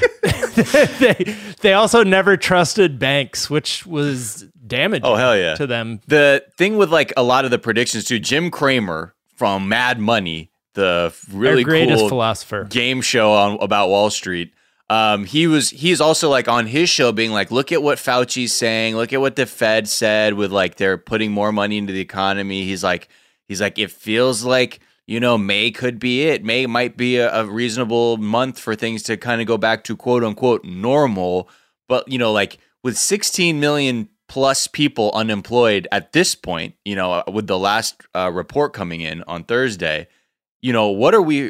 they they also never trusted banks, which was damaging. Oh hell yeah. to them. The thing with like a lot of the predictions too, Jim Cramer from Mad Money, the really Our greatest cool philosopher game show on about Wall Street. Um, he was, he's also like on his show being like, look at what Fauci's saying. Look at what the Fed said with like, they're putting more money into the economy. He's like, he's like, it feels like, you know, May could be it. May might be a, a reasonable month for things to kind of go back to quote unquote normal. But, you know, like with sixteen million plus people unemployed at this point, you know, with the last uh, report coming in on Thursday, you know, what are we,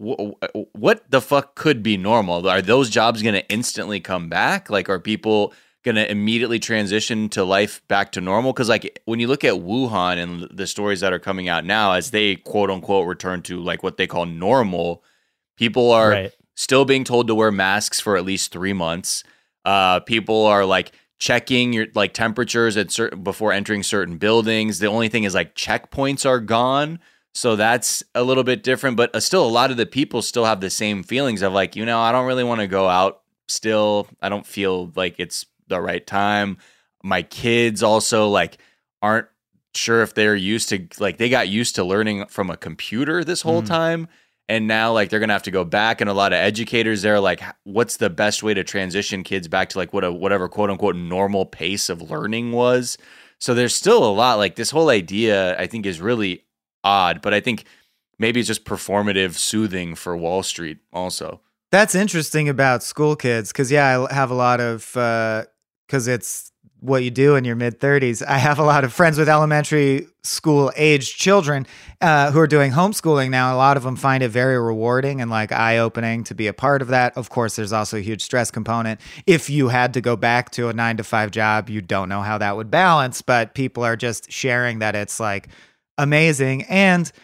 what the fuck could be normal? Are those jobs going to instantly come back? Like, are people going to immediately transition to life back to normal? Because, like, when you look at Wuhan and the stories that are coming out now, as they quote unquote return to like what they call normal, people are right. still being told to wear masks for at least three months. Uh, people are like checking your like temperatures at certain before entering certain buildings. The only thing is like checkpoints are gone. So that's a little bit different, but still a lot of the people still have the same feelings of like, you know, I don't really want to go out still. I don't feel like it's the right time. My kids also like aren't sure if they're used to, like they got used to learning from a computer this whole mm. time. And now like they're going to have to go back. And a lot of educators there, like what's the best way to transition kids back to like what a, whatever quote unquote normal pace of learning was. So there's still a lot, like this whole idea I think is really odd, but I think maybe it's just performative soothing for Wall Street also. That's interesting about school kids because, yeah, I have a lot of, because uh, it's what you do in your mid thirties. I have a lot of friends with elementary school aged children uh, who are doing homeschooling now. A lot of them find it very rewarding and like eye-opening to be a part of that. Of course, there's also a huge stress component. If you had to go back to a nine to five job, you don't know how that would balance, but people are just sharing that it's like, amazing. And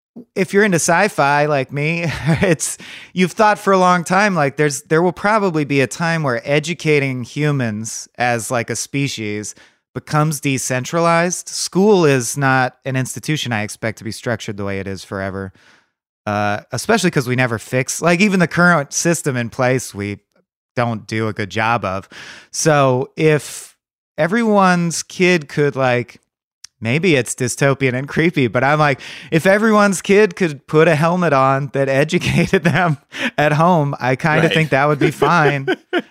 if you're into sci-fi like me, it's you've thought for a long time like there's there will probably be a time where educating humans as like a species becomes decentralized. School is not an institution I expect to be structured the way it is forever. Uh, especially because we never fix like even the current system in place we don't do a good job of. So if everyone's kid could like maybe it's dystopian and creepy, but I'm like, if everyone's kid could put a helmet on that educated them at home, I kind of right. think that would be fine.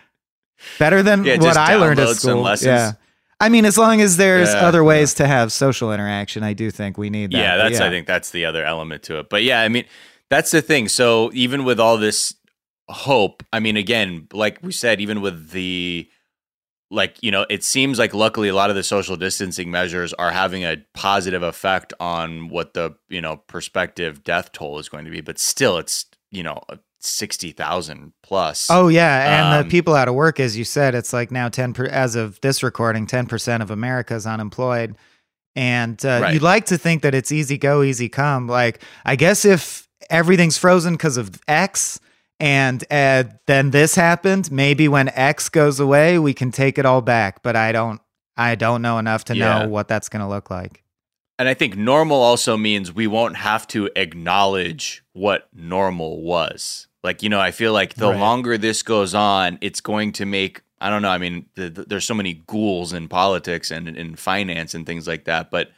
Better than yeah, what I learned at school. Yeah. I mean, as long as there's yeah, other ways yeah. to have social interaction, I do think we need that. Yeah, that's yeah. I think that's the other element to it. But yeah, I mean, That's the thing. So even with all this hope, I mean, again, like we said, even with the, like, you know, it seems like luckily a lot of the social distancing measures are having a positive effect on what the, you know, prospective death toll is going to be. But still, it's, you know, sixty thousand plus. Oh, yeah. And Um, the people out of work, as you said, it's like now ten per, as of this recording, ten percent of America is unemployed. And uh, Right. you'd like to think that it's easy go, easy come. Like, I guess if everything's frozen because of X and uh, then this happened, maybe when X goes away, we can take it all back. But I don't, I don't know enough to Yeah. know what that's going to look like. And I think normal also means we won't have to acknowledge what normal was. Like, you know, I feel like the Right. longer this goes on, it's going to make, I don't know, I mean, the, the, there's so many ghouls in politics and in finance and things like that. But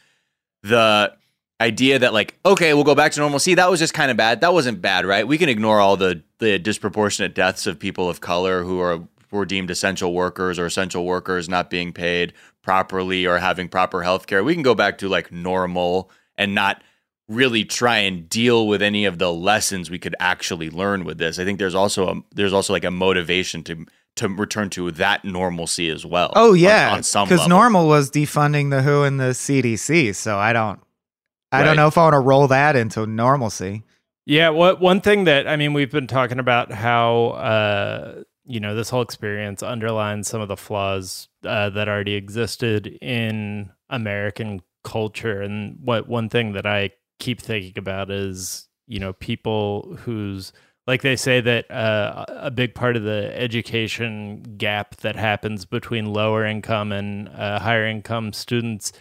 the idea that like, okay, we'll go back to normalcy, that was just kind of bad. That wasn't bad, right? We can ignore all the, the disproportionate deaths of people of color who are were deemed essential workers or essential workers not being paid properly or having proper health care. We can go back to like normal and not really try and deal with any of the lessons we could actually learn with this. I think there's also a, there's also like a motivation to to return to that normalcy as well. Oh, yeah. on, on some Because level. normal was defunding the W H O and the C D C. So I don't, I Right. don't know if I want to roll that into normalcy. Yeah, what one thing that I mean, we've been talking about how uh, you know, this whole experience underlines some of the flaws uh, that already existed in American culture, and what one thing that I keep thinking about is, you know, people whose, like they say that uh, a big part of the education gap that happens between lower income and uh, higher income students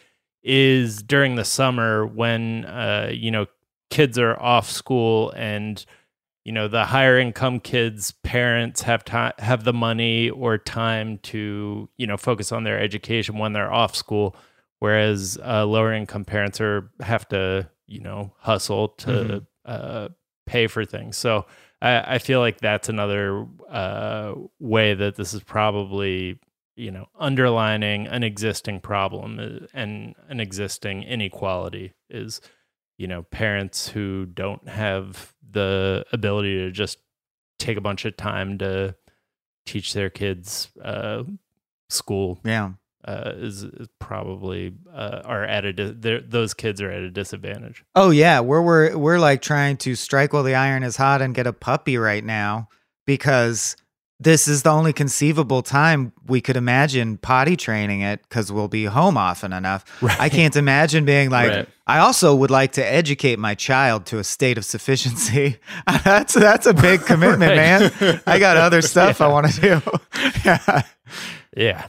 is during the summer when uh, you know, kids are off school, and you know, the higher income kids' parents have time, have the money or time to, you know, focus on their education when they're off school, whereas uh, lower income parents are have to, you know, hustle to Mm-hmm. uh, pay for things. So I, I feel like that's another uh, way that this is probably, you know, underlining an existing problem uh, and an existing inequality is, you know, parents who don't have the ability to just take a bunch of time to teach their kids uh, school. Yeah. Uh, is, is probably uh, are at a di- those kids are at a disadvantage. Oh yeah, we're we're we're like trying to strike while the iron is hot and get a puppy right now because this is the only conceivable time we could imagine potty training it because we'll be home often enough. Right. I can't imagine being like, Right. I also would like to educate my child to a state of sufficiency. that's that's a big commitment, Right. man. I got other stuff I want to do. yeah. Yeah.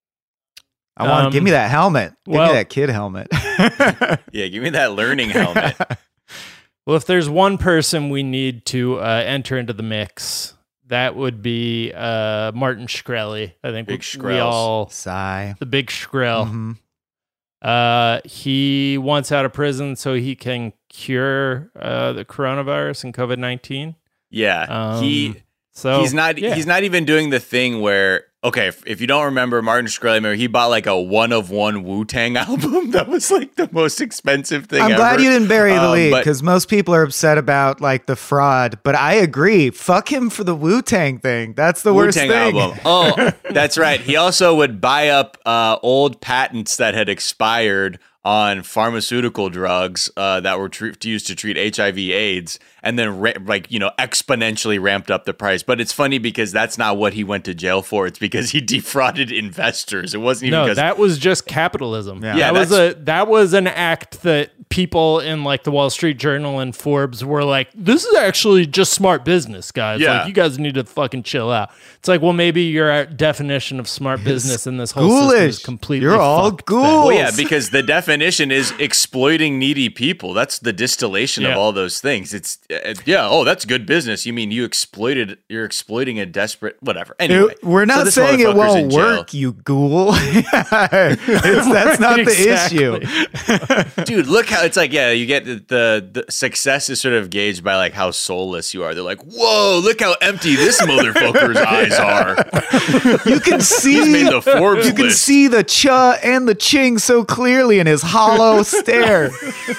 I want to Um, give me that helmet. Give well- me that kid helmet. Yeah, give me that learning helmet. Well, if there's one person we need to uh, enter into the mix, that would be uh, Martin Shkreli. I think Big we, we Shkrels. all Sigh. the big Shkrel. Mhm. Uh, he wants out of prison so he can cure uh, the coronavirus and COVID nineteen. Yeah, Um, he So he's not yeah. he's not even doing the thing where, okay, if, if you don't remember Martin Shkreli, remember, he bought like a one of one Wu-Tang album that was like the most expensive thing I'm ever. glad you didn't bury the Um, lead but- because most people are upset about like the fraud, but I agree. Fuck him for the Wu-Tang thing. That's the worst Wu-Tang thing. album. Oh, that's right. He also would buy up uh, old patents that had expired on pharmaceutical drugs uh, that were tre- used to treat H I V AIDS, and then ra- like you know exponentially ramped up the price. But it's funny because that's not what he went to jail for. It's because he defrauded investors. It wasn't even No, because that was just capitalism. Yeah. Yeah, that was that's- a that was an act that people in like the Wall Street Journal and Forbes were like, "This is actually just smart business, guys. Yeah. Like, you guys need to fucking chill out." It's like, well, maybe your definition of smart business in this whole system is Ghoulish. completely You're all fucked ghouls. then. Well, yeah, because the definition is exploiting needy people. That's the distillation Yeah. of all those things. It's uh, yeah. Oh, that's good business. You mean you exploited? You're exploiting a desperate whatever. Anyway, It- we're so not this saying it motherfucker's in won't jail. work, you ghoul. It's, that's not the Exactly. issue. Dude, look how it's like. Yeah, you get the, the the success is sort of gauged by like how soulless you are. They're like, whoa, look how empty this motherfucker's eyes are. You can see He's made the Forbes you can list. see the cha and the ching so clearly in his hollow stare.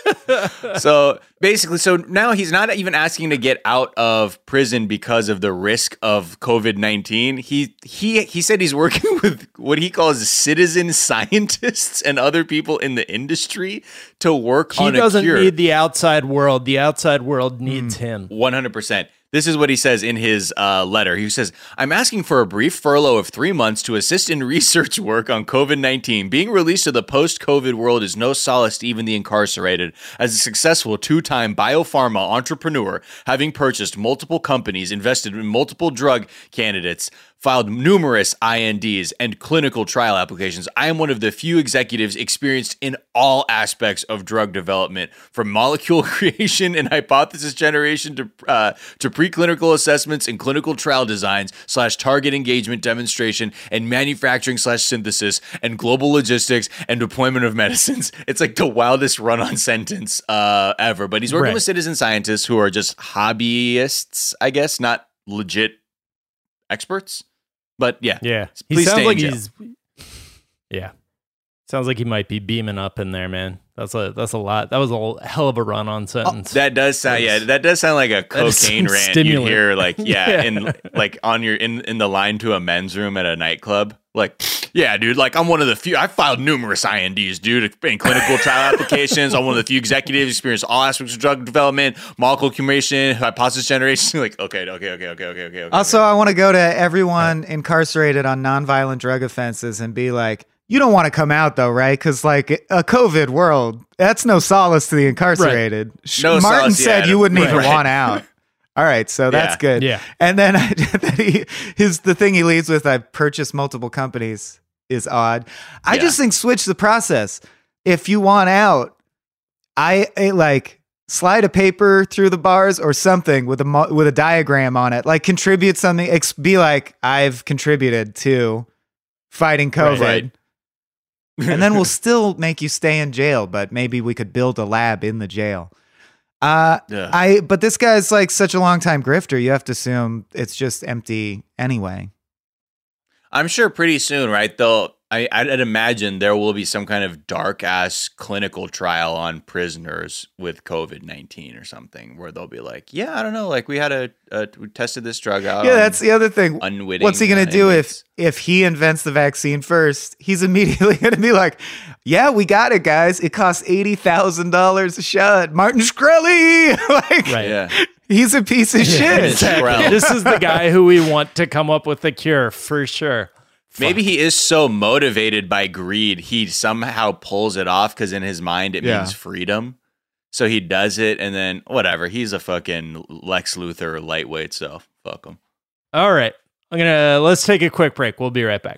So basically, so now he's not even asking to get out of prison because of the risk of COVID nineteen. He he he said he's working with what he calls citizen scientists and other people in the industry to work he on a doesn't cure. need the outside world. The outside world needs mm. him. one hundred percent. This is what he says in his uh, letter. He says, I'm asking for a brief furlough of three months to assist in research work on COVID nineteen. Being released to the post-COVID world is no solace to even the incarcerated. As a successful two-time biopharma entrepreneur, having purchased multiple companies, invested in multiple drug candidates, filed numerous I N Ds and clinical trial applications, I am one of the few executives experienced in all aspects of drug development, from molecule creation and hypothesis generation to uh, to preclinical assessments and clinical trial designs slash target engagement demonstration and manufacturing slash synthesis and global logistics and deployment of medicines. It's like the wildest run-on sentence uh, ever. But he's working right. with citizen scientists who are just hobbyists, I guess, not legit experts. But yeah, yeah, he please sounds stay like in jail. he's yeah, sounds like he might be beaming up in there, man. That's a that's a lot. That was a hell of a run on sentence. Oh, that does sound yeah, that does sound like a cocaine rant stimulant. you hear like yeah, yeah. in like on your in in the line to a men's room at a nightclub. Like, yeah, dude, like I'm one of the few, I filed numerous I N Ds, dude, in clinical trial applications. I'm one of the few executives experienced all aspects of drug development, molecule accumulation, hypothesis generation. Like, okay, okay, okay, okay, okay, okay. Also, okay. I want to go to everyone right. incarcerated on nonviolent drug offenses and be like, you don't want to come out though, right? Because like a COVID world, that's no solace to the incarcerated. Right. No Martin solace, said yeah, you wouldn't right. even want out. All right, so that's yeah. good. Yeah. And then I, he, his the thing he leads with, I've purchased multiple companies, is odd. I yeah. just think switch the process. If you want out, I, I like slide a paper through the bars or something with a with a diagram on it. Like contribute something. Ex- be like, I've contributed to fighting COVID. Right. And then we'll still make you stay in jail, but maybe we could build a lab in the jail. Uh, yeah. I, but this guy's like such a long time grifter. You have to assume it's just empty anyway. I'm sure pretty soon, right? They'll, I, I'd imagine there will be some kind of dark ass clinical trial on prisoners with COVID nineteen or something where they'll be like, yeah, I don't know. Like we had a, a we tested this drug out. Yeah. That's the other thing. Unwitting. What's he going to uh, do inmates. if, if he invents the vaccine first? He's immediately going to be like, yeah, we got it, guys. It costs eighty thousand dollars a shot. Martin Shkreli. like, right. Yeah. He's a piece of Yeah, shit. exactly. This is the guy who we want to come up with the cure for sure. Maybe he is so motivated by greed, he somehow pulls it off because in his mind it Yeah. means freedom. So he does it, and then whatever. He's a fucking Lex Luthor lightweight, so fuck him. All right, I'm gonna let's take a quick break. We'll be right back.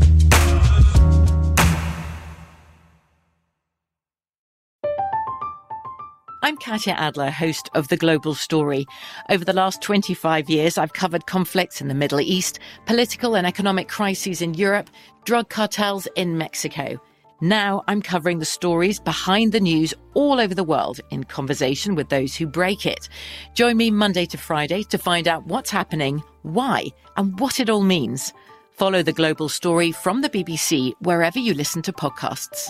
I'm Katya Adler, host of The Global Story. Over the last twenty-five years, I've covered conflicts in the Middle East, political and economic crises in Europe, drug cartels in Mexico. Now I'm covering the stories behind the news all over the world in conversation with those who break it. Join me Monday to Friday to find out what's happening, why, and what it all means. Follow The Global Story from the B B C wherever you listen to podcasts.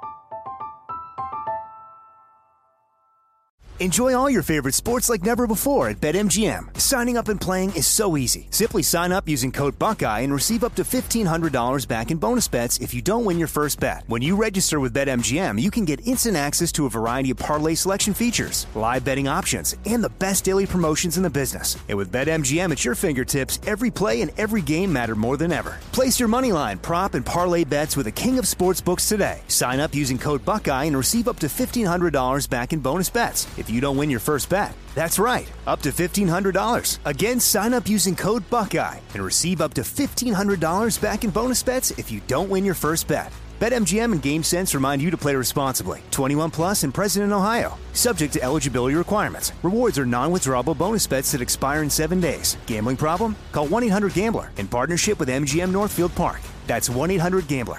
Enjoy all your favorite sports like never before at BetMGM. Signing up and playing is so easy. Simply sign up using code Buckeye and receive up to fifteen hundred dollars back in bonus bets if you don't win your first bet. When you register with BetMGM, you can get instant access to a variety of parlay selection features, live betting options, and the best daily promotions in the business. And with BetMGM at your fingertips, every play and every game matter more than ever. Place your moneyline, prop, and parlay bets with the king of sportsbooks today. Sign up using code Buckeye and receive up to fifteen hundred dollars back in bonus bets if you don't win your first bet. That's right, up to fifteen hundred dollars. Again, sign up using code Buckeye and receive up to fifteen hundred dollars back in bonus bets if you don't win your first bet. BetMGM and GameSense remind you to play responsibly. twenty-one plus and present in Ohio. Subject to eligibility requirements. Rewards are non-withdrawable bonus bets that expire in seven days. Gambling problem? Call one eight hundred gambler in partnership with M G M Northfield Park. That's one eight hundred gambler.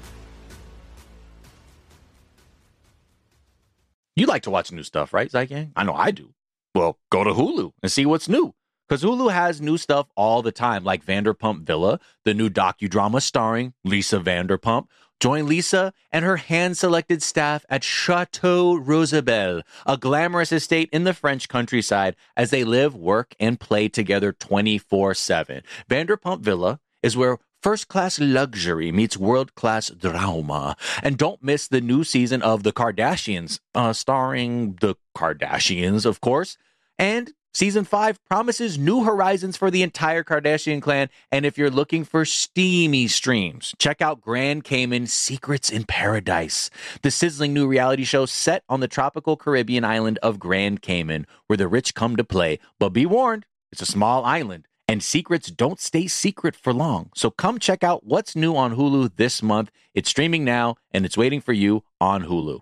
You like to watch new stuff, right, Zygang? I know I do. Well, go to Hulu and see what's new. Because Hulu has new stuff all the time, like Vanderpump Villa, the new docudrama starring Lisa Vanderpump. Join Lisa and her hand-selected staff at Chateau Rosabelle, a glamorous estate in the French countryside, as they live, work, and play together twenty-four seven. Vanderpump Villa is where first-class luxury meets world-class drama. And don't miss the new season of The Kardashians, uh, starring the Kardashians, of course. And Season five promises new horizons for the entire Kardashian clan, and if you're looking for steamy streams, check out Grand Cayman Secrets in Paradise, the sizzling new reality show set on the tropical Caribbean island of Grand Cayman, where the rich come to play. But be warned, it's a small island, and secrets don't stay secret for long. So come check out what's new on Hulu this month. It's streaming now, and it's waiting for you on Hulu.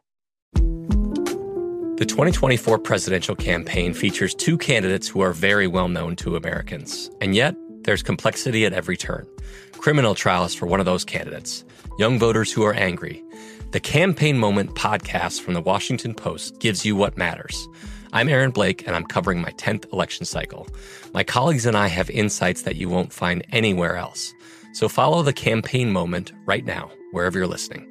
The twenty twenty-four presidential campaign features two candidates who are very well known to Americans. And yet, there's complexity at every turn. Criminal trials for one of those candidates. Young voters who are angry. The Campaign Moment podcast from the Washington Post gives you what matters. I'm Aaron Blake, and I'm covering my tenth election cycle. My colleagues and I have insights that you won't find anywhere else. So follow The Campaign Moment right now, wherever you're listening.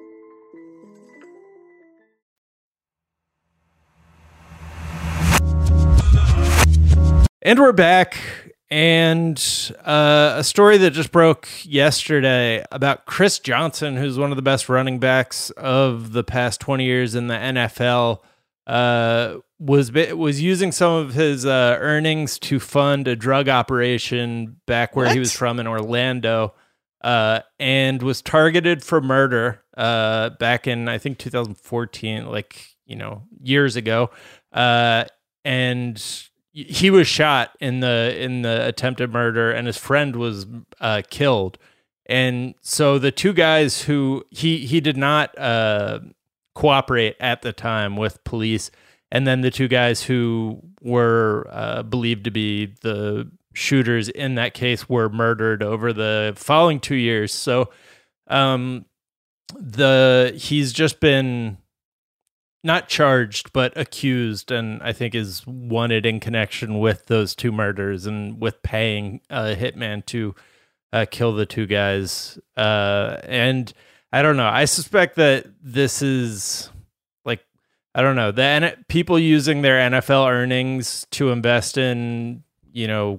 And we're back, and uh, a story that just broke yesterday about Chris Johnson, who's one of the best running backs of the past twenty years in the N F L, uh, was was using some of his uh, earnings to fund a drug operation back where what? he was from in Orlando, uh, and was targeted for murder uh, back in, I think, two thousand fourteen, like, you know, years ago, uh, and he was shot in the in the attempted murder, and his friend was uh, killed. And so the two guys who he he did not uh, cooperate at the time with police, and then the two guys who were uh, believed to be the shooters in that case were murdered over the following two years. So um, the he's just been not charged, but accused, and I think is wanted in connection with those two murders and with paying a hitman to uh, kill the two guys. Uh, and I don't know. I suspect that this is like, I don't know, the N- people using their N F L earnings to invest in, you know,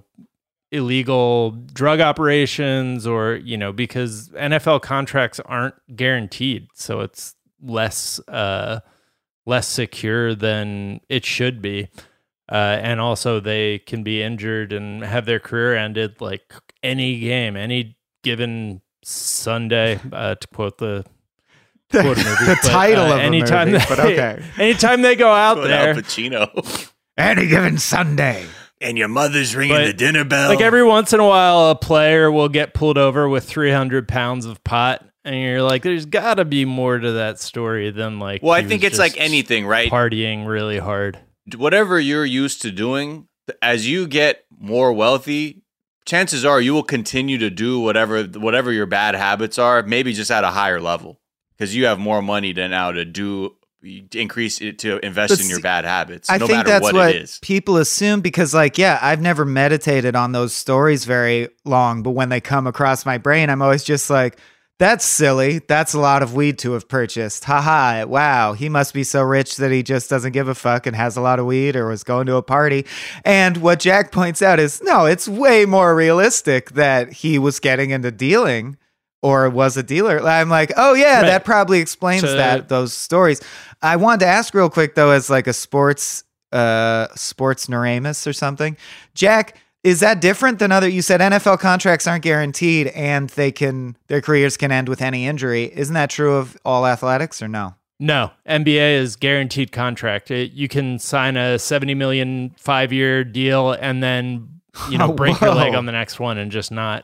illegal drug operations, or, you know, because N F L contracts aren't guaranteed. So it's less, uh, less secure than it should be. Uh, and also they can be injured and have their career ended like any game, any given Sunday, uh, to quote the, quote movie, the but, title uh, of anytime a movie, they, but okay. Anytime they go out Quote there. Al Pacino. Any given Sunday. And your mother's ringing But, the dinner bell. Like every once in a while, a player will get pulled over with three hundred pounds of pot. And you're like, there's got to be more to that story than like. Well, I he think was it's like just anything, right? Partying really hard. Whatever you're used to doing, as you get more wealthy, chances are you will continue to do whatever whatever your bad habits are, maybe just at a higher level, because you have more money to now to do increase it to invest But in your see, bad habits, I no think matter that's what, what it is. people assume, because, like, yeah, I've never meditated on those stories very long, but when they come across my brain, I'm always just like, that's silly. That's a lot of weed to have purchased. Haha, wow. He must be so rich that he just doesn't give a fuck and has a lot of weed or was going to a party. And what Jack points out is, no, it's way more realistic that he was getting into dealing or was a dealer. I'm like, oh yeah, Right. that probably explains So- that, those stories. I wanted to ask real quick though, as like a sports, uh, sports Noramus or something, Jack, is that different than other, you said N F L contracts aren't guaranteed and they can, their careers can end with any injury. Isn't that true of all athletics or no? No, N B A is guaranteed contract. It, you can sign a seventy million five-year deal and then, you know, Oh, break your leg whoa. on the next one and just not,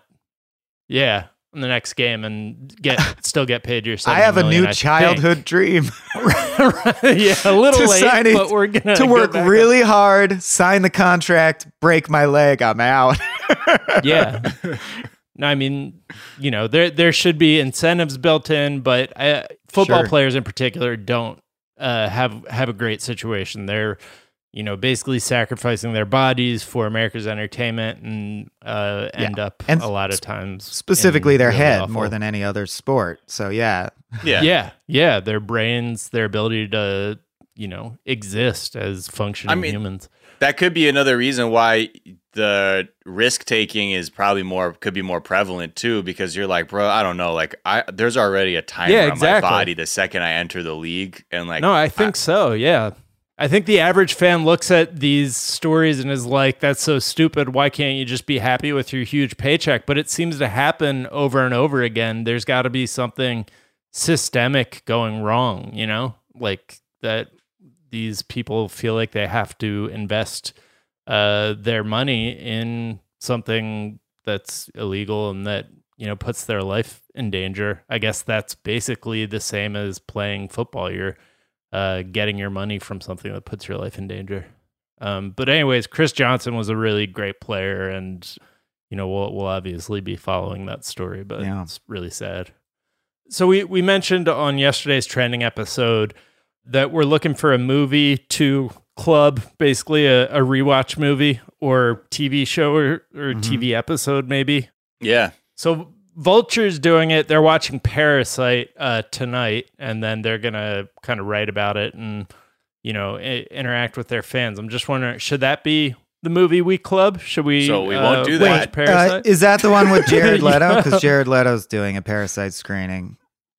yeah, in the next game and get still get paid your I seventy have a million, new I childhood think. dream. Yeah, a little to late, sign it- but we're gonna to go work back really hard, sign the contract, break my leg, I'm out. Yeah. No, I mean, you know, there there should be incentives built in, but I, football Sure. players in particular don't uh, have have a great situation. They're you know, basically sacrificing their bodies for America's entertainment and uh, end Yeah. up And a lot of sp- times Specifically in their really head awful- more than any other sport. So yeah. yeah, yeah, their brains, their ability to, you know, exist as functioning I mean, humans. That could be another reason why the risk taking is probably more could be more prevalent too, because you're like, bro, I don't know, like I there's already a timer Yeah, on exactly. my body the second I enter the league, and like No, I think so. Yeah. I think the average fan looks at these stories and is like, that's so stupid. Why can't you just be happy with your huge paycheck? But it seems to happen over and over again. There's got to be something systemic going wrong, you know, like that these people feel like they have to invest uh, their money in something that's illegal and that, you know, puts their life in danger. I guess that's basically the same as playing football. You're uh, getting your money from something that puts your life in danger. Um, but anyways, Chris Johnson was a really great player, and you know we'll we'll obviously be following that story, but Yeah. it's really sad. So we we mentioned on yesterday's trending episode that we're looking for a movie to club, basically a, a rewatch movie or T V show or, or T V episode maybe. Yeah. So Vulture's doing it. They're watching Parasite uh, tonight, and then they're gonna kind of write about it and you know I- interact with their fans. I'm just wondering, should that be the movie we club? Should we? So we uh, won't do watch that. Uh, Parasite? is that the one with Jared Leto? Yeah. Because Jared Leto's doing a Parasite screening.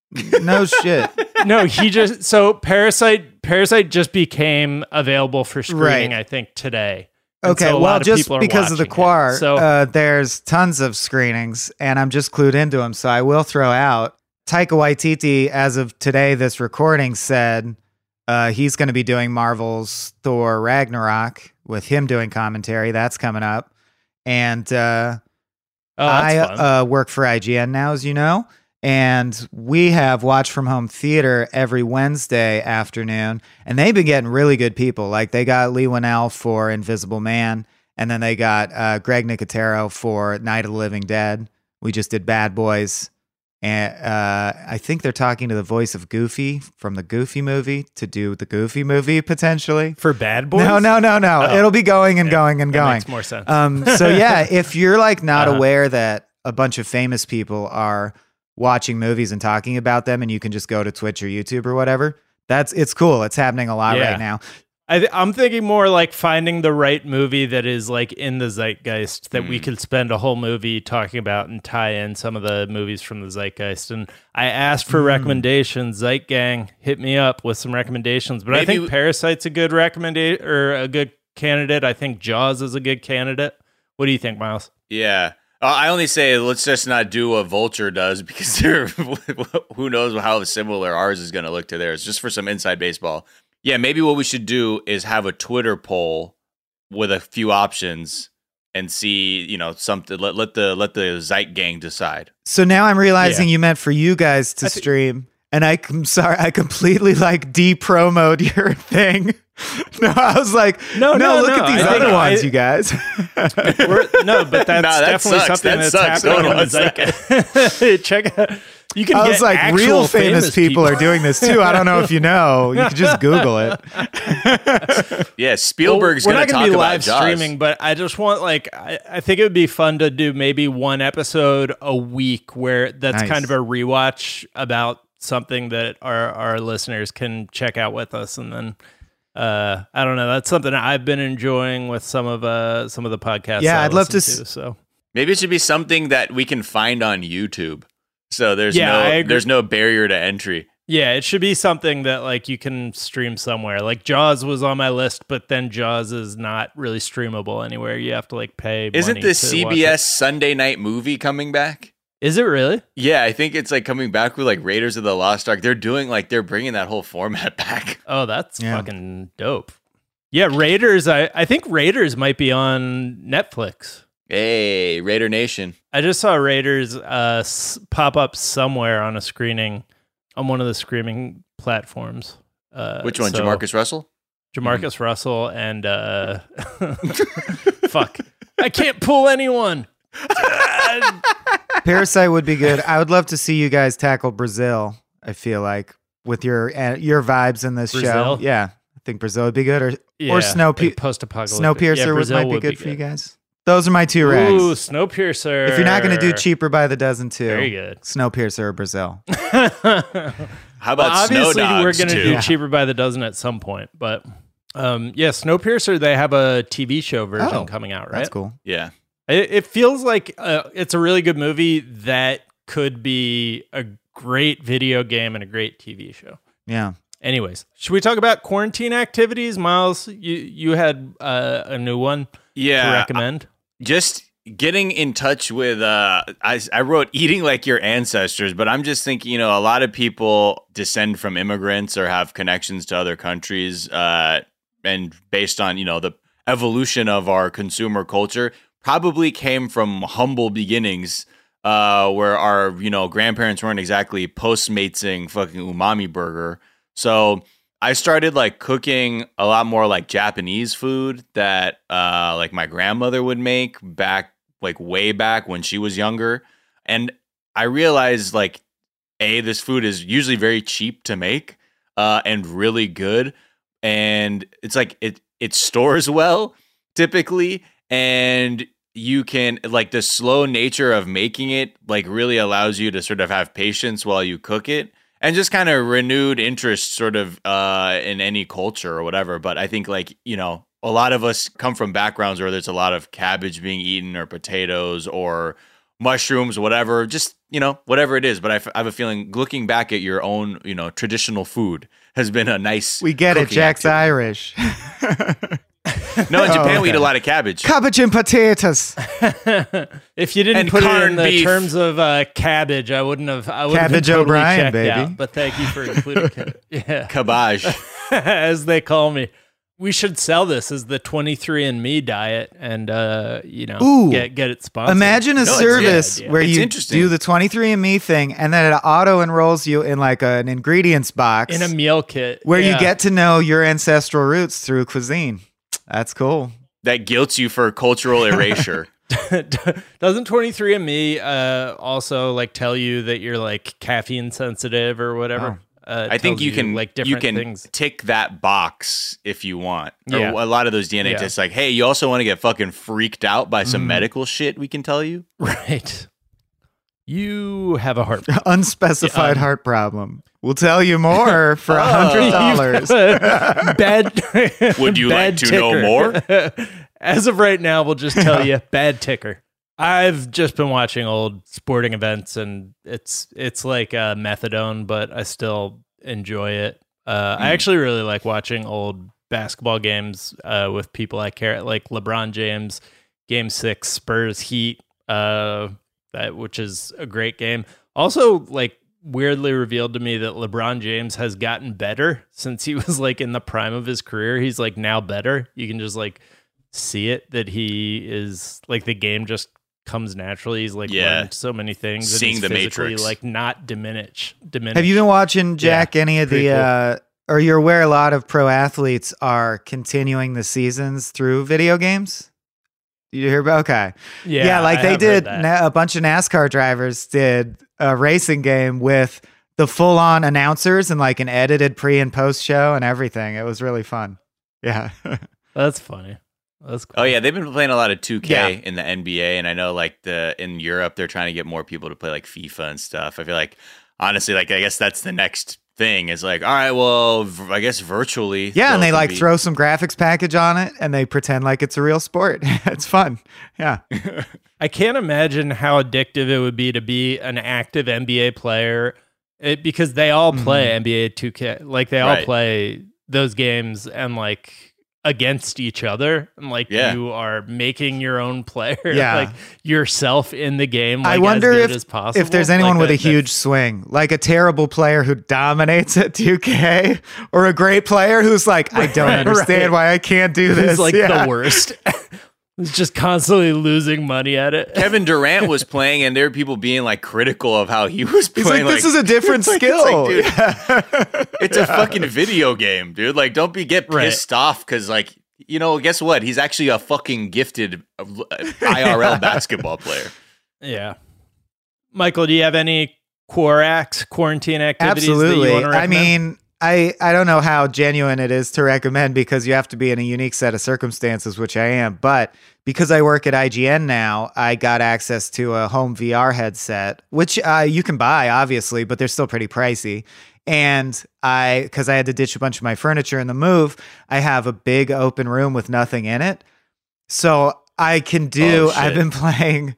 No shit. No, he just so Parasite. Parasite just became available for screening. Right. I think today. And Okay, so a well, lot of just people are because of the watching it. Quar, So uh, there's tons of screenings, and I'm just clued into them, so I will throw out Taika Waititi, as of today, this recording said uh, he's going to be doing Marvel's Thor Ragnarok with him doing commentary. That's coming up. And uh, Oh, that's I fun. uh, work for I G N now, as you know. And we have Watch From Home Theater every Wednesday afternoon. And they've been getting really good people. Like they got Lee Winnell for Invisible Man. And then they got uh, Greg Nicotero for Night of the Living Dead. We just did Bad Boys. And uh, I think they're talking to the voice of Goofy from the Goofy movie to do the Goofy movie potentially. For Bad Boys? No, no, no, no. Oh. It'll be going and going and that going. makes more sense. Um, so yeah, if you're like not Uh-huh. aware that a bunch of famous people are watching movies and talking about them, and you can just go to Twitch or YouTube or whatever, that's it's cool. It's happening a lot Yeah. right now. I th- I'm thinking more like finding the right movie that is like in the zeitgeist that we could spend a whole movie talking about and tie in some of the movies from the zeitgeist. And I asked for Mm. recommendations. Zeitgang, hit me up with some recommendations. But I Maybe think we- Parasite's a good recommendation or a good candidate. I think Jaws is a good candidate. What do you think, Miles? Yeah. Uh, I only say let's just not do what Vulture does because they're who knows how similar ours is going to look to theirs. Just for some inside baseball. Yeah, maybe what we should do is have a Twitter poll with a few options and see, you know, something. Let, let the let the Zeit gang decide. So now I'm realizing Yeah. you meant for you guys to stream, and I, I'm sorry, I completely like de-promoed your thing. No, I was like, No, no, no, look no, at these I think other I- ones, you guys. We're, no, but that's Nah, that definitely sucks. something That that's sucks. No happening one in the wants zeitgeist. Check out. You can I get was like, actual real famous, people, are doing this too. I don't know if you know. You could just Google it. Yeah, Spielberg's Well, we're going to not talk gonna be about live Jaws. streaming, but I just want like I, I think it would be fun to do maybe one episode a week where that's Nice. kind of a rewatch about something that our our listeners can check out with us, and then uh, I don't know. That's something I've been enjoying with some of uh some of the podcasts. Yeah, I I'd love to listen s- so. Maybe it should be something that we can find on YouTube. So there's Yeah, I no agree. there's no barrier to entry. Yeah, it should be something that like you can stream somewhere. Like Jaws was on my list, but then Jaws is not really streamable anywhere. You have to like pay. Isn't money the to C watch B S it. Sunday night movie coming back? Is it really? Yeah, I think it's like coming back with like Raiders of the Lost Ark. They're doing like they're bringing that whole format back. Oh, that's Yeah. fucking dope. Yeah, Raiders. I, I think Raiders might be on Netflix. Hey, Raider Nation. I just saw Raiders uh, s- pop up somewhere on a screening on one of the streaming platforms. Uh, Which one? so- Jamarcus Russell? Jamarcus Russell and uh, fuck. I can't pull anyone. Parasite would be good. I would love to see you guys tackle Brazil. I feel like with your uh, your vibes in this Brazil? show. Yeah, I think Brazil would be good, or Yeah, or Snow like post-apocalyptic. Snowpiercer Yeah, would, Brazil might be would good be for you good. guys. Those are my two rags. Ooh, Snowpiercer. If you're not going to do cheaper by the dozen too, Very good. Snowpiercer or Brazil. How about well, Snow obviously Dogs we're going to too? do Yeah. cheaper by the dozen at some point, but um, yeah, Snowpiercer. They have a T V show version Oh, coming out, right? That's cool. Yeah. It, it feels like uh, it's a really good movie that could be a great video game and a great T V show. Yeah. Anyways, should we talk about quarantine activities? Miles, you you had uh, a new one Yeah. to recommend. Just getting in touch with uh I, I wrote eating like your ancestors, but I'm just thinking, you know, a lot of people descend from immigrants or have connections to other countries, uh and based on, you know, the evolution of our consumer culture, probably came from humble beginnings, uh where our, you know, grandparents weren't exactly Postmatesing fucking umami burger. So I started like cooking a lot more like Japanese food that uh like my grandmother would make back like way back when she was younger. And I realized like, A, this food is usually very cheap to make uh and really good. And it's like it it stores well typically, and you can like the slow nature of making it like really allows you to sort of have patience while you cook it. And just kind of renewed interest sort of uh, in any culture or whatever. But I think like, you know, a lot of us come from backgrounds where there's a lot of cabbage being eaten or potatoes or mushrooms, whatever, just, you know, whatever it is. But I, f- I have a feeling looking back at your own, you know, traditional food has been a nice. We get it. cooking Jack's activity. Irish. No, in Japan Oh, we eat okay. a lot of cabbage. Cabbage and potatoes. If you didn't And put it in corned the beef. terms of uh, cabbage, I wouldn't have. I would have been Cabbage totally O'Brien, checked baby. out, but thank you for including ca- yeah, Cabbage. as they call me. We should sell this as the twenty-three and me diet, and uh, you know, Ooh. get get it sponsored. Imagine a No, it's- service yeah, where it's you interesting. do the twenty-three and me thing, and then it auto enrolls you in like an ingredients box in a meal kit where you yeah. get to know your ancestral roots through cuisine. That's cool. That guilts you for cultural erasure. Doesn't twenty-three and me uh, also like tell you that you're like caffeine sensitive or whatever? Uh, I think tells you can like you different can things. tick that box if you want. Or Yeah. a lot of those D N A Yeah. tests, like, hey, you also want to get fucking freaked out by some Mhm. medical shit we can tell you. Right. You have a heart. Unspecified Yeah, um, heart problem. We'll tell you more for a Oh. hundred dollars. Bad. Would you bad like to know more? As of right now, we'll just tell you bad ticker. I've just been watching old sporting events, and it's it's like uh, methadone, but I still enjoy it. Uh, I actually really like watching old basketball games uh, with people I care, like LeBron James, Game Six, Spurs Heat, uh, that which is a great game. Also, like weirdly revealed to me that LeBron James has gotten better since he was like in the prime of his career. He's like now better. You can just like see it that he is like the game just comes naturally. He's like Yeah. learned so many things. and Seeing he's the physically, Matrix. like not diminish. Diminish. Have you been watching, Jack, Yeah, any of pretty the, cool. uh, or you're aware a lot of pro athletes are continuing the seasons through video games? Did you hear about? Okay. Yeah, like I they have did, heard that. na- a bunch of NASCAR drivers did a racing game with the full on announcers and like an edited pre and post show and everything. It was really fun. Yeah. That's funny. That's cool. Oh yeah, they've been playing a lot of two K Yeah. in the N B A, and I know like the in Europe they're trying to get more people to play like FIFA and stuff. I feel like honestly, like I guess that's the next thing is like, all right, well, v- I guess virtually. Yeah. And they'll they like compete. throw some graphics package on it and they pretend like it's a real sport. It's fun. Yeah. I can't imagine how addictive it would be to be an active N B A player it, because they all play N B A two K. Like they all Right. play those games and like against each other. And like Yeah. you are making your own player, Yeah. like yourself in the game. Like, I wonder as good if, as possible. if there's anyone Like, with a that- huge swing, like a terrible player who dominates at two K or a great player who's like, I don't Right, understand right. why I can't do this. Who's like Yeah. the worst. It's just constantly losing money at it. Kevin Durant was playing, and there were people being like critical of how he was He's playing. like, this is a different it's like- skill. It's, like, dude, it's a fucking video game, dude. Like, don't be get Right. pissed off because, like, you know, guess what? He's actually a fucking gifted uh, I R L basketball player. Yeah. Michael, do you have any Quarax quarantine activities that Absolutely. you want to I recommend? mean, I, I don't know how genuine it is to recommend because you have to be in a unique set of circumstances, which I am. But because I work at I G N now, I got access to a home V R headset, which uh, you can buy, obviously, but they're still pretty pricey. And I, because I had to ditch a bunch of my furniture in the move, I have a big open room with nothing in it. So I can do, Oh, I've shit. been playing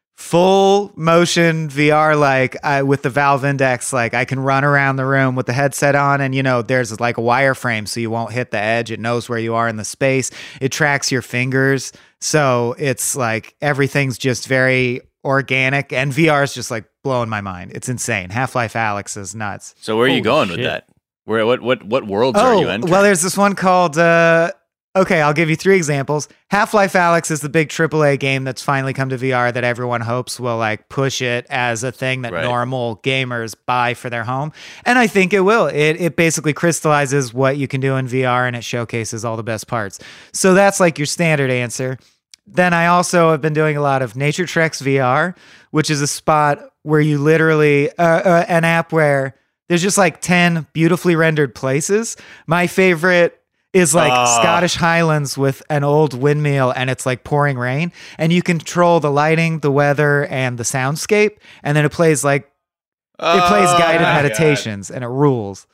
full motion V R, like I, with the Valve Index, like I can run around the room with the headset on, and you know, there's like a wireframe so you won't hit the edge. It knows where you are in the space. It tracks your fingers. So it's like everything's just very organic, and V R is just like blowing my mind. It's insane. Half-Life Alyx is nuts. So where are you Holy going shit. with that? Where what what what worlds Oh, are you entering? well, there's this one called, uh, okay, I'll give you three examples. Half-Life Alyx is the big triple A game that's finally come to V R that everyone hopes will like push it as a thing that Right. normal gamers buy for their home. And I think it will. It it basically crystallizes what you can do in V R and it showcases all the best parts. So that's like your standard answer. Then I also have been doing a lot of Nature Treks V R, which is a spot where you literally, uh, uh, an app where there's just like ten beautifully rendered places. My favorite is like Oh. Scottish Highlands with an old windmill and it's like pouring rain. And you control the lighting, the weather, and the soundscape. And then it plays like, it plays Oh, guided my meditations and it rules.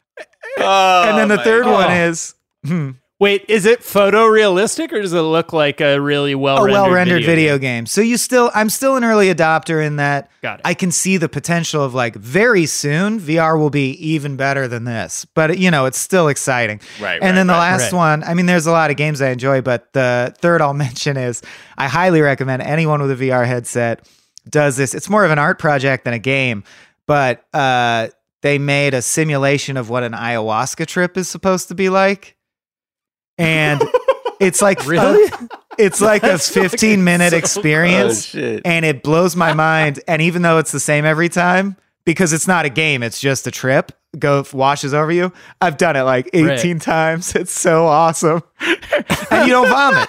Oh, and then the my third God. one is, hmm, Wait, is it photorealistic or does it look like a really well a rendered well-rendered video, video game? game. So you still, I'm still an early adopter in that Got it. I can see the potential of like very soon V R will be even better than this. But you know, it's still exciting. Right, And right, then the right. last Right. one, I mean, there's a lot of games I enjoy, but the third I'll mention is I highly recommend anyone with a V R headset does this. It's more of an art project than a game, but uh, they made a simulation of what an ayahuasca trip is supposed to be like. And it's like Really? it's like a That's fucking fifteen minute so- experience, Oh, shit. and it blows my mind. And even though it's the same every time, because it's not a game, it's just a trip, go washes over you. I've done it like eighteen Right. times. It's so awesome, and you don't vomit.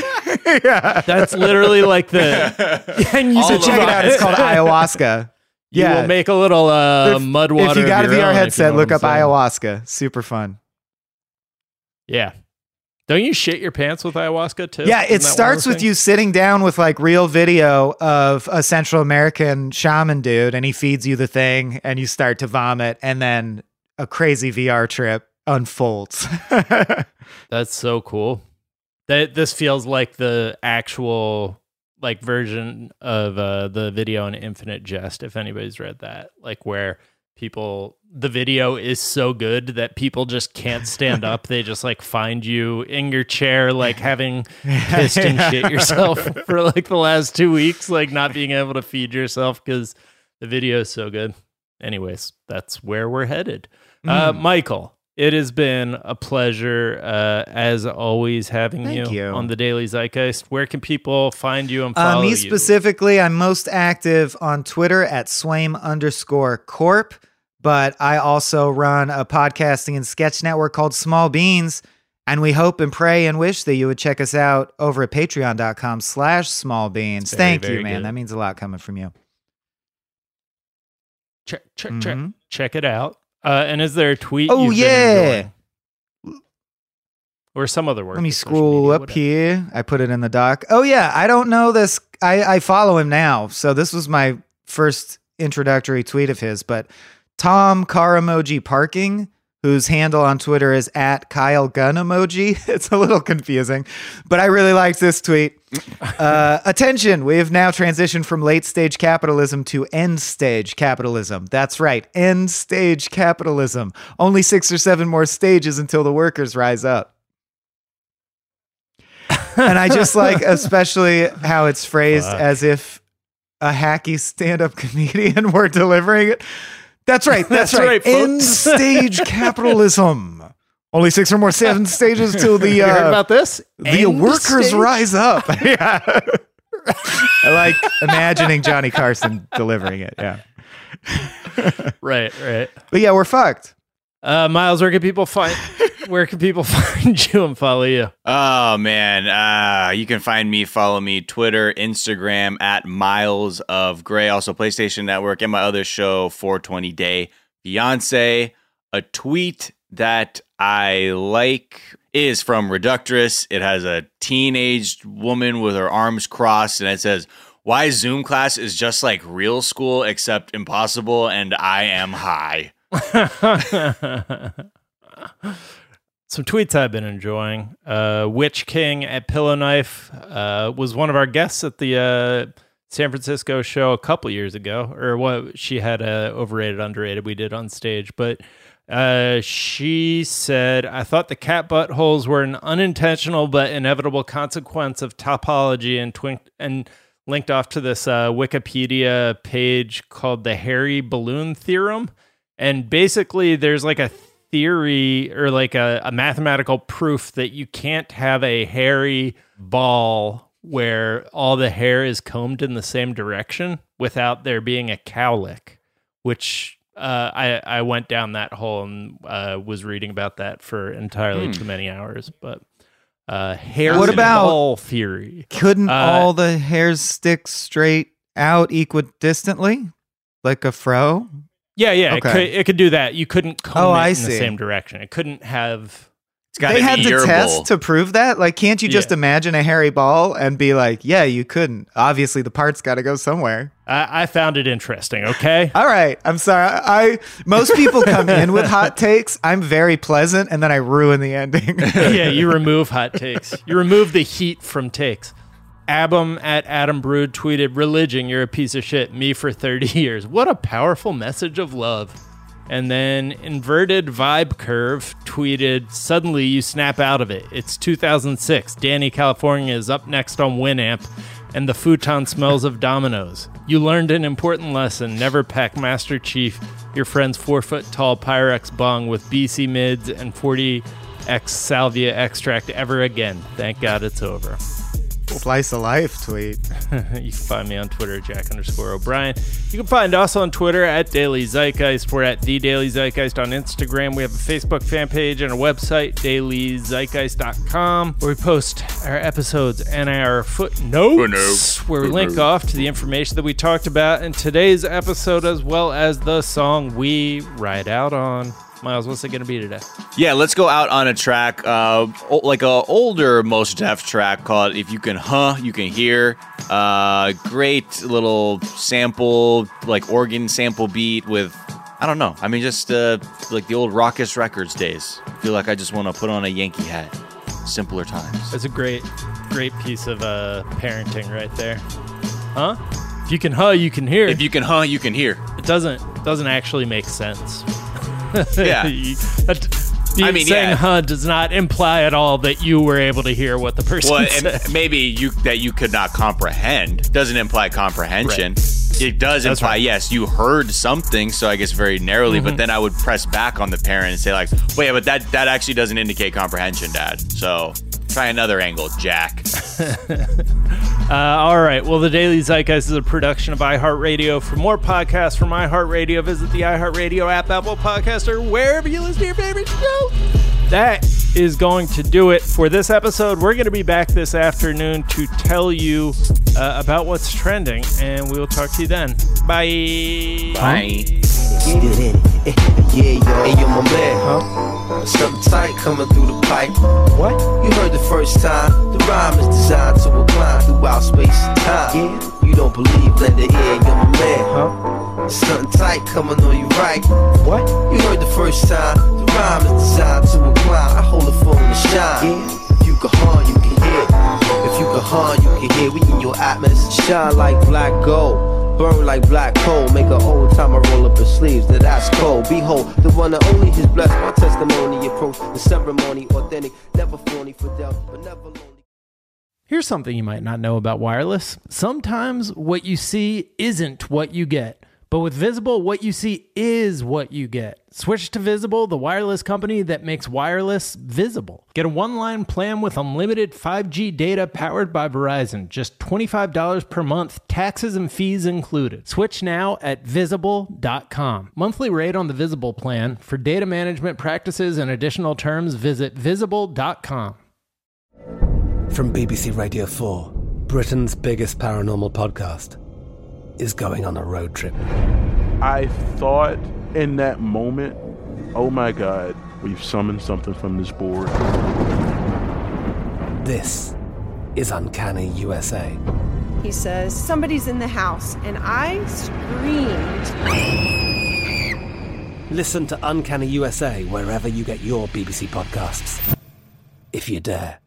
yeah, That's literally like the. And you All so of check it out. It's called ayahuasca. You Yeah, will make a little uh, If- mud water. if you got a of your V R own, if you headset, know look what up I'm saying. ayahuasca. Super fun. Yeah. Don't you shit your pants with ayahuasca too? Yeah, Isn't it that one of starts the with things? you sitting down with like real video of a Central American shaman dude, and he feeds you the thing, and you start to vomit, and then a crazy V R trip unfolds. That's so cool. That this feels like the actual like version of uh, the video in Infinite Jest. If anybody's read that, like where people, the video is so good that people just can't stand up. They just like find you in your chair, like having pissed and shit yourself for like the last two weeks, like not being able to feed yourself because the video is so good. Anyways, that's where we're headed. Uh, Mm. Michael, it has been a pleasure, uh, as always, having Thank you. on the Daily Zeitgeist. Where can people find you and Uh, follow me you? specifically, I'm most active on Twitter at Swaim underscore corp, but I also run a podcasting and sketch network called Small Beans, and we hope and pray and wish that you would check us out over at patreon.com slash small beans. Very, Thank very you, man. good. That means a lot coming from you. Check, check, check, Mhm. check it out. Uh, and is there a tweet? Oh, you've been yeah. enjoying? Or some other work. Let me with social scroll media, up whatever. here. I put it in the doc. Oh, yeah. I don't know this. I, I follow him now. So this was my first introductory tweet of his. But Tom Car Emoji Parking, whose handle on Twitter is at Kyle Gun Emoji. It's a little confusing, but I really liked this tweet. Uh, attention, we have now transitioned from late stage capitalism to end stage capitalism. That's right, end stage capitalism. Only six or seven more stages until the workers rise up. And I just like especially how it's phrased Fuck. as if a hacky stand-up comedian were delivering it. That's right. That's, That's right. right, folks. End stage capitalism. Only six or more seven stages till the You heard uh, about this? the End workers stage? rise up. Yeah. I like imagining Johnny Carson delivering it. Yeah. Right, right. But yeah, we're fucked. Uh, Miles, where can people find? Where can people find you and follow you? Oh man, uh, you can find me, follow me, Twitter, Instagram at Miles of Gray, also PlayStation Network, and my other show, four twenty Day Fiance. a tweet that I like is from Reductress. It has a teenage woman with her arms crossed, and it says, "Why Zoom class is just like real school except impossible, and I am high." Some tweets I've been enjoying. Uh, Witch King at Pillow Knife uh, was one of our guests at the uh, San Francisco show a couple years ago, or what she had a overrated, underrated we did on stage. But uh, she said, "I thought the cat buttholes were an unintentional but inevitable consequence of topology," and twink and linked off to this uh, Wikipedia page called the Hairy Balloon Theorem. And basically, there's like a theory or like a, a mathematical proof that you can't have a hairy ball where all the hair is combed in the same direction without there being a cowlick, which uh, I, I went down that hole and uh, was reading about that for entirely Hmm. too many hours. But uh, hair What about- ball theory? Couldn't Uh, all the hairs stick straight out equidistantly? Like a fro? Yeah, yeah, Okay. it, could, it could do that. You couldn't comb Oh, it I in see. the same direction. It couldn't have... They had to test to prove that? Like, can't you just Yeah. imagine a hairy ball and be like, yeah, you couldn't. Obviously, the parts got to go somewhere. I, I found it interesting, okay? All right. I'm sorry. I, I most people come in with hot takes. I'm very pleasant, and then I ruin the ending. Yeah, you remove hot takes. You remove the heat from takes. Abum at Adam Brood tweeted, "Religion, you're a piece of shit. Me for thirty years. What a powerful message of love." And then Inverted Vibe Curve tweeted, "Suddenly you snap out of it. It's two thousand six. Danny California is up next on Winamp, and the futon smells of Dominoes. You learned an important lesson. Never pack Master Chief, your friend's four-foot-tall Pyrex bong with B C mids and forty X salvia extract ever again. Thank God it's over." Slice of life tweet. You can find me on Twitter, Jack underscore O'Brien. You can find us on Twitter at Daily Zeitgeist. We're at The Daily Zeitgeist on Instagram. We have a Facebook fan page and a website, daily zeitgeist dot com, where we post our episodes and our footnotes, Footnote. where we link Footnote. off to the information that we talked about in today's episode, as well as the song we ride out on. Miles, what's it going to be today? Yeah, let's go out on a track, uh, o- like a older Mos Def track called "If You Can Huh, You Can Hear." Uh, great little sample, like organ sample beat with, I don't know. I mean, just uh, like the old Raucous Records days. I feel like I just want to put on a Yankee hat. Simpler times. It's a great, great piece of uh, parenting right there. Huh? If you can huh, you can hear. If you can huh, you can hear. It doesn't doesn't actually make sense. Yeah. You- that- being I mean, saying yeah. huh does not imply at all that you were able to hear what the person Well, said. and maybe you that you could not comprehend doesn't imply comprehension. It does That's imply, right. yes, you heard something, so I guess very narrowly, but Mhm. then I would press back on the parent and say, like, wait, but that, that actually doesn't indicate comprehension, Dad. So try another angle, Jack. Uh, all right. Well, the Daily Zeitgeist is a production of iHeartRadio. For more podcasts from iHeartRadio, visit the iHeartRadio app, Apple Podcast, or wherever you listen to your favorite show. That is going to do it for this episode. We're going to be back this afternoon to tell you uh, about what's trending, and we will talk to you then. Bye. Bye. Get it in it. Yeah, yo. Hey, yo, my man, huh? Something tight coming through the pipe. What? You heard the first time. The rhyme is designed to recline throughout space and time. Yeah. You don't believe, lend the ear, yo, my man, huh? Something tight coming on you right. What? You heard the first time. The rhyme is designed to recline. I hold the phone to shine. Yeah. If you can harm, you can hear. If you can harm, you can hear. We in your atmosphere. Shine like black gold. Burn like black coal, make an old timer roll up his sleeves. Now that's cold. Behold, the one and only is blessed. My testimony approach the ceremony authentic, never phony, Fidel, but never lonely. Here's something you might not know about wireless. Sometimes what you see isn't what you get. But with Visible, what you see is what you get. Switch to Visible, the wireless company that makes wireless visible. Get a one-line plan with unlimited five G data powered by Verizon. Just twenty-five dollars per month, taxes and fees included. Switch now at visible dot com. Monthly rate on the Visible plan. For data management practices and additional terms, visit visible dot com. From B B C Radio four, Britain's biggest paranormal podcast is going on a road trip. I thought in that moment, oh my God, we've summoned something from this board. This is Uncanny U S A. He says, somebody's in the house, and I screamed. Listen to Uncanny U S A wherever you get your B B C podcasts, if you dare.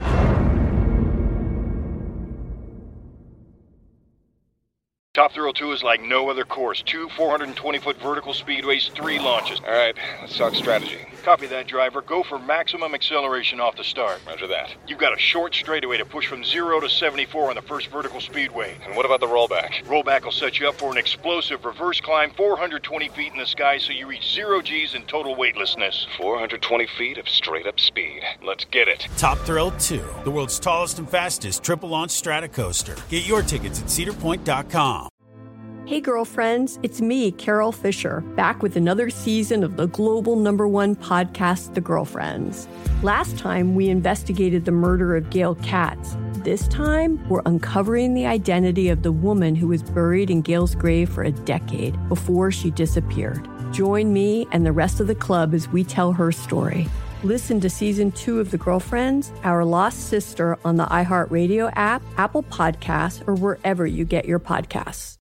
Top Thrill two is like no other course. Two four hundred twenty foot vertical speedways, three launches. All right, let's talk strategy. Copy that, driver. Go for maximum acceleration off the start. Roger that. You've got a short straightaway to push from zero to seventy-four on the first vertical speedway. And what about the rollback? Rollback will set you up for an explosive reverse climb four hundred twenty feet in the sky so you reach zero G's in total weightlessness. four hundred twenty feet of straight-up speed. Let's get it. Top Thrill two, the world's tallest and fastest triple-launch stratocoaster. Get your tickets at cedar point dot com. Hey girlfriends, it's me, Carol Fisher, back with another season of the global number one podcast, The Girlfriends. Last time, we investigated the murder of Gail Katz. This time, we're uncovering the identity of the woman who was buried in Gail's grave for a decade before she disappeared. Join me and the rest of the club as we tell her story. Listen to season two of The Girlfriends, Our Lost Sister on the iHeartRadio app, Apple Podcasts, or wherever you get your podcasts.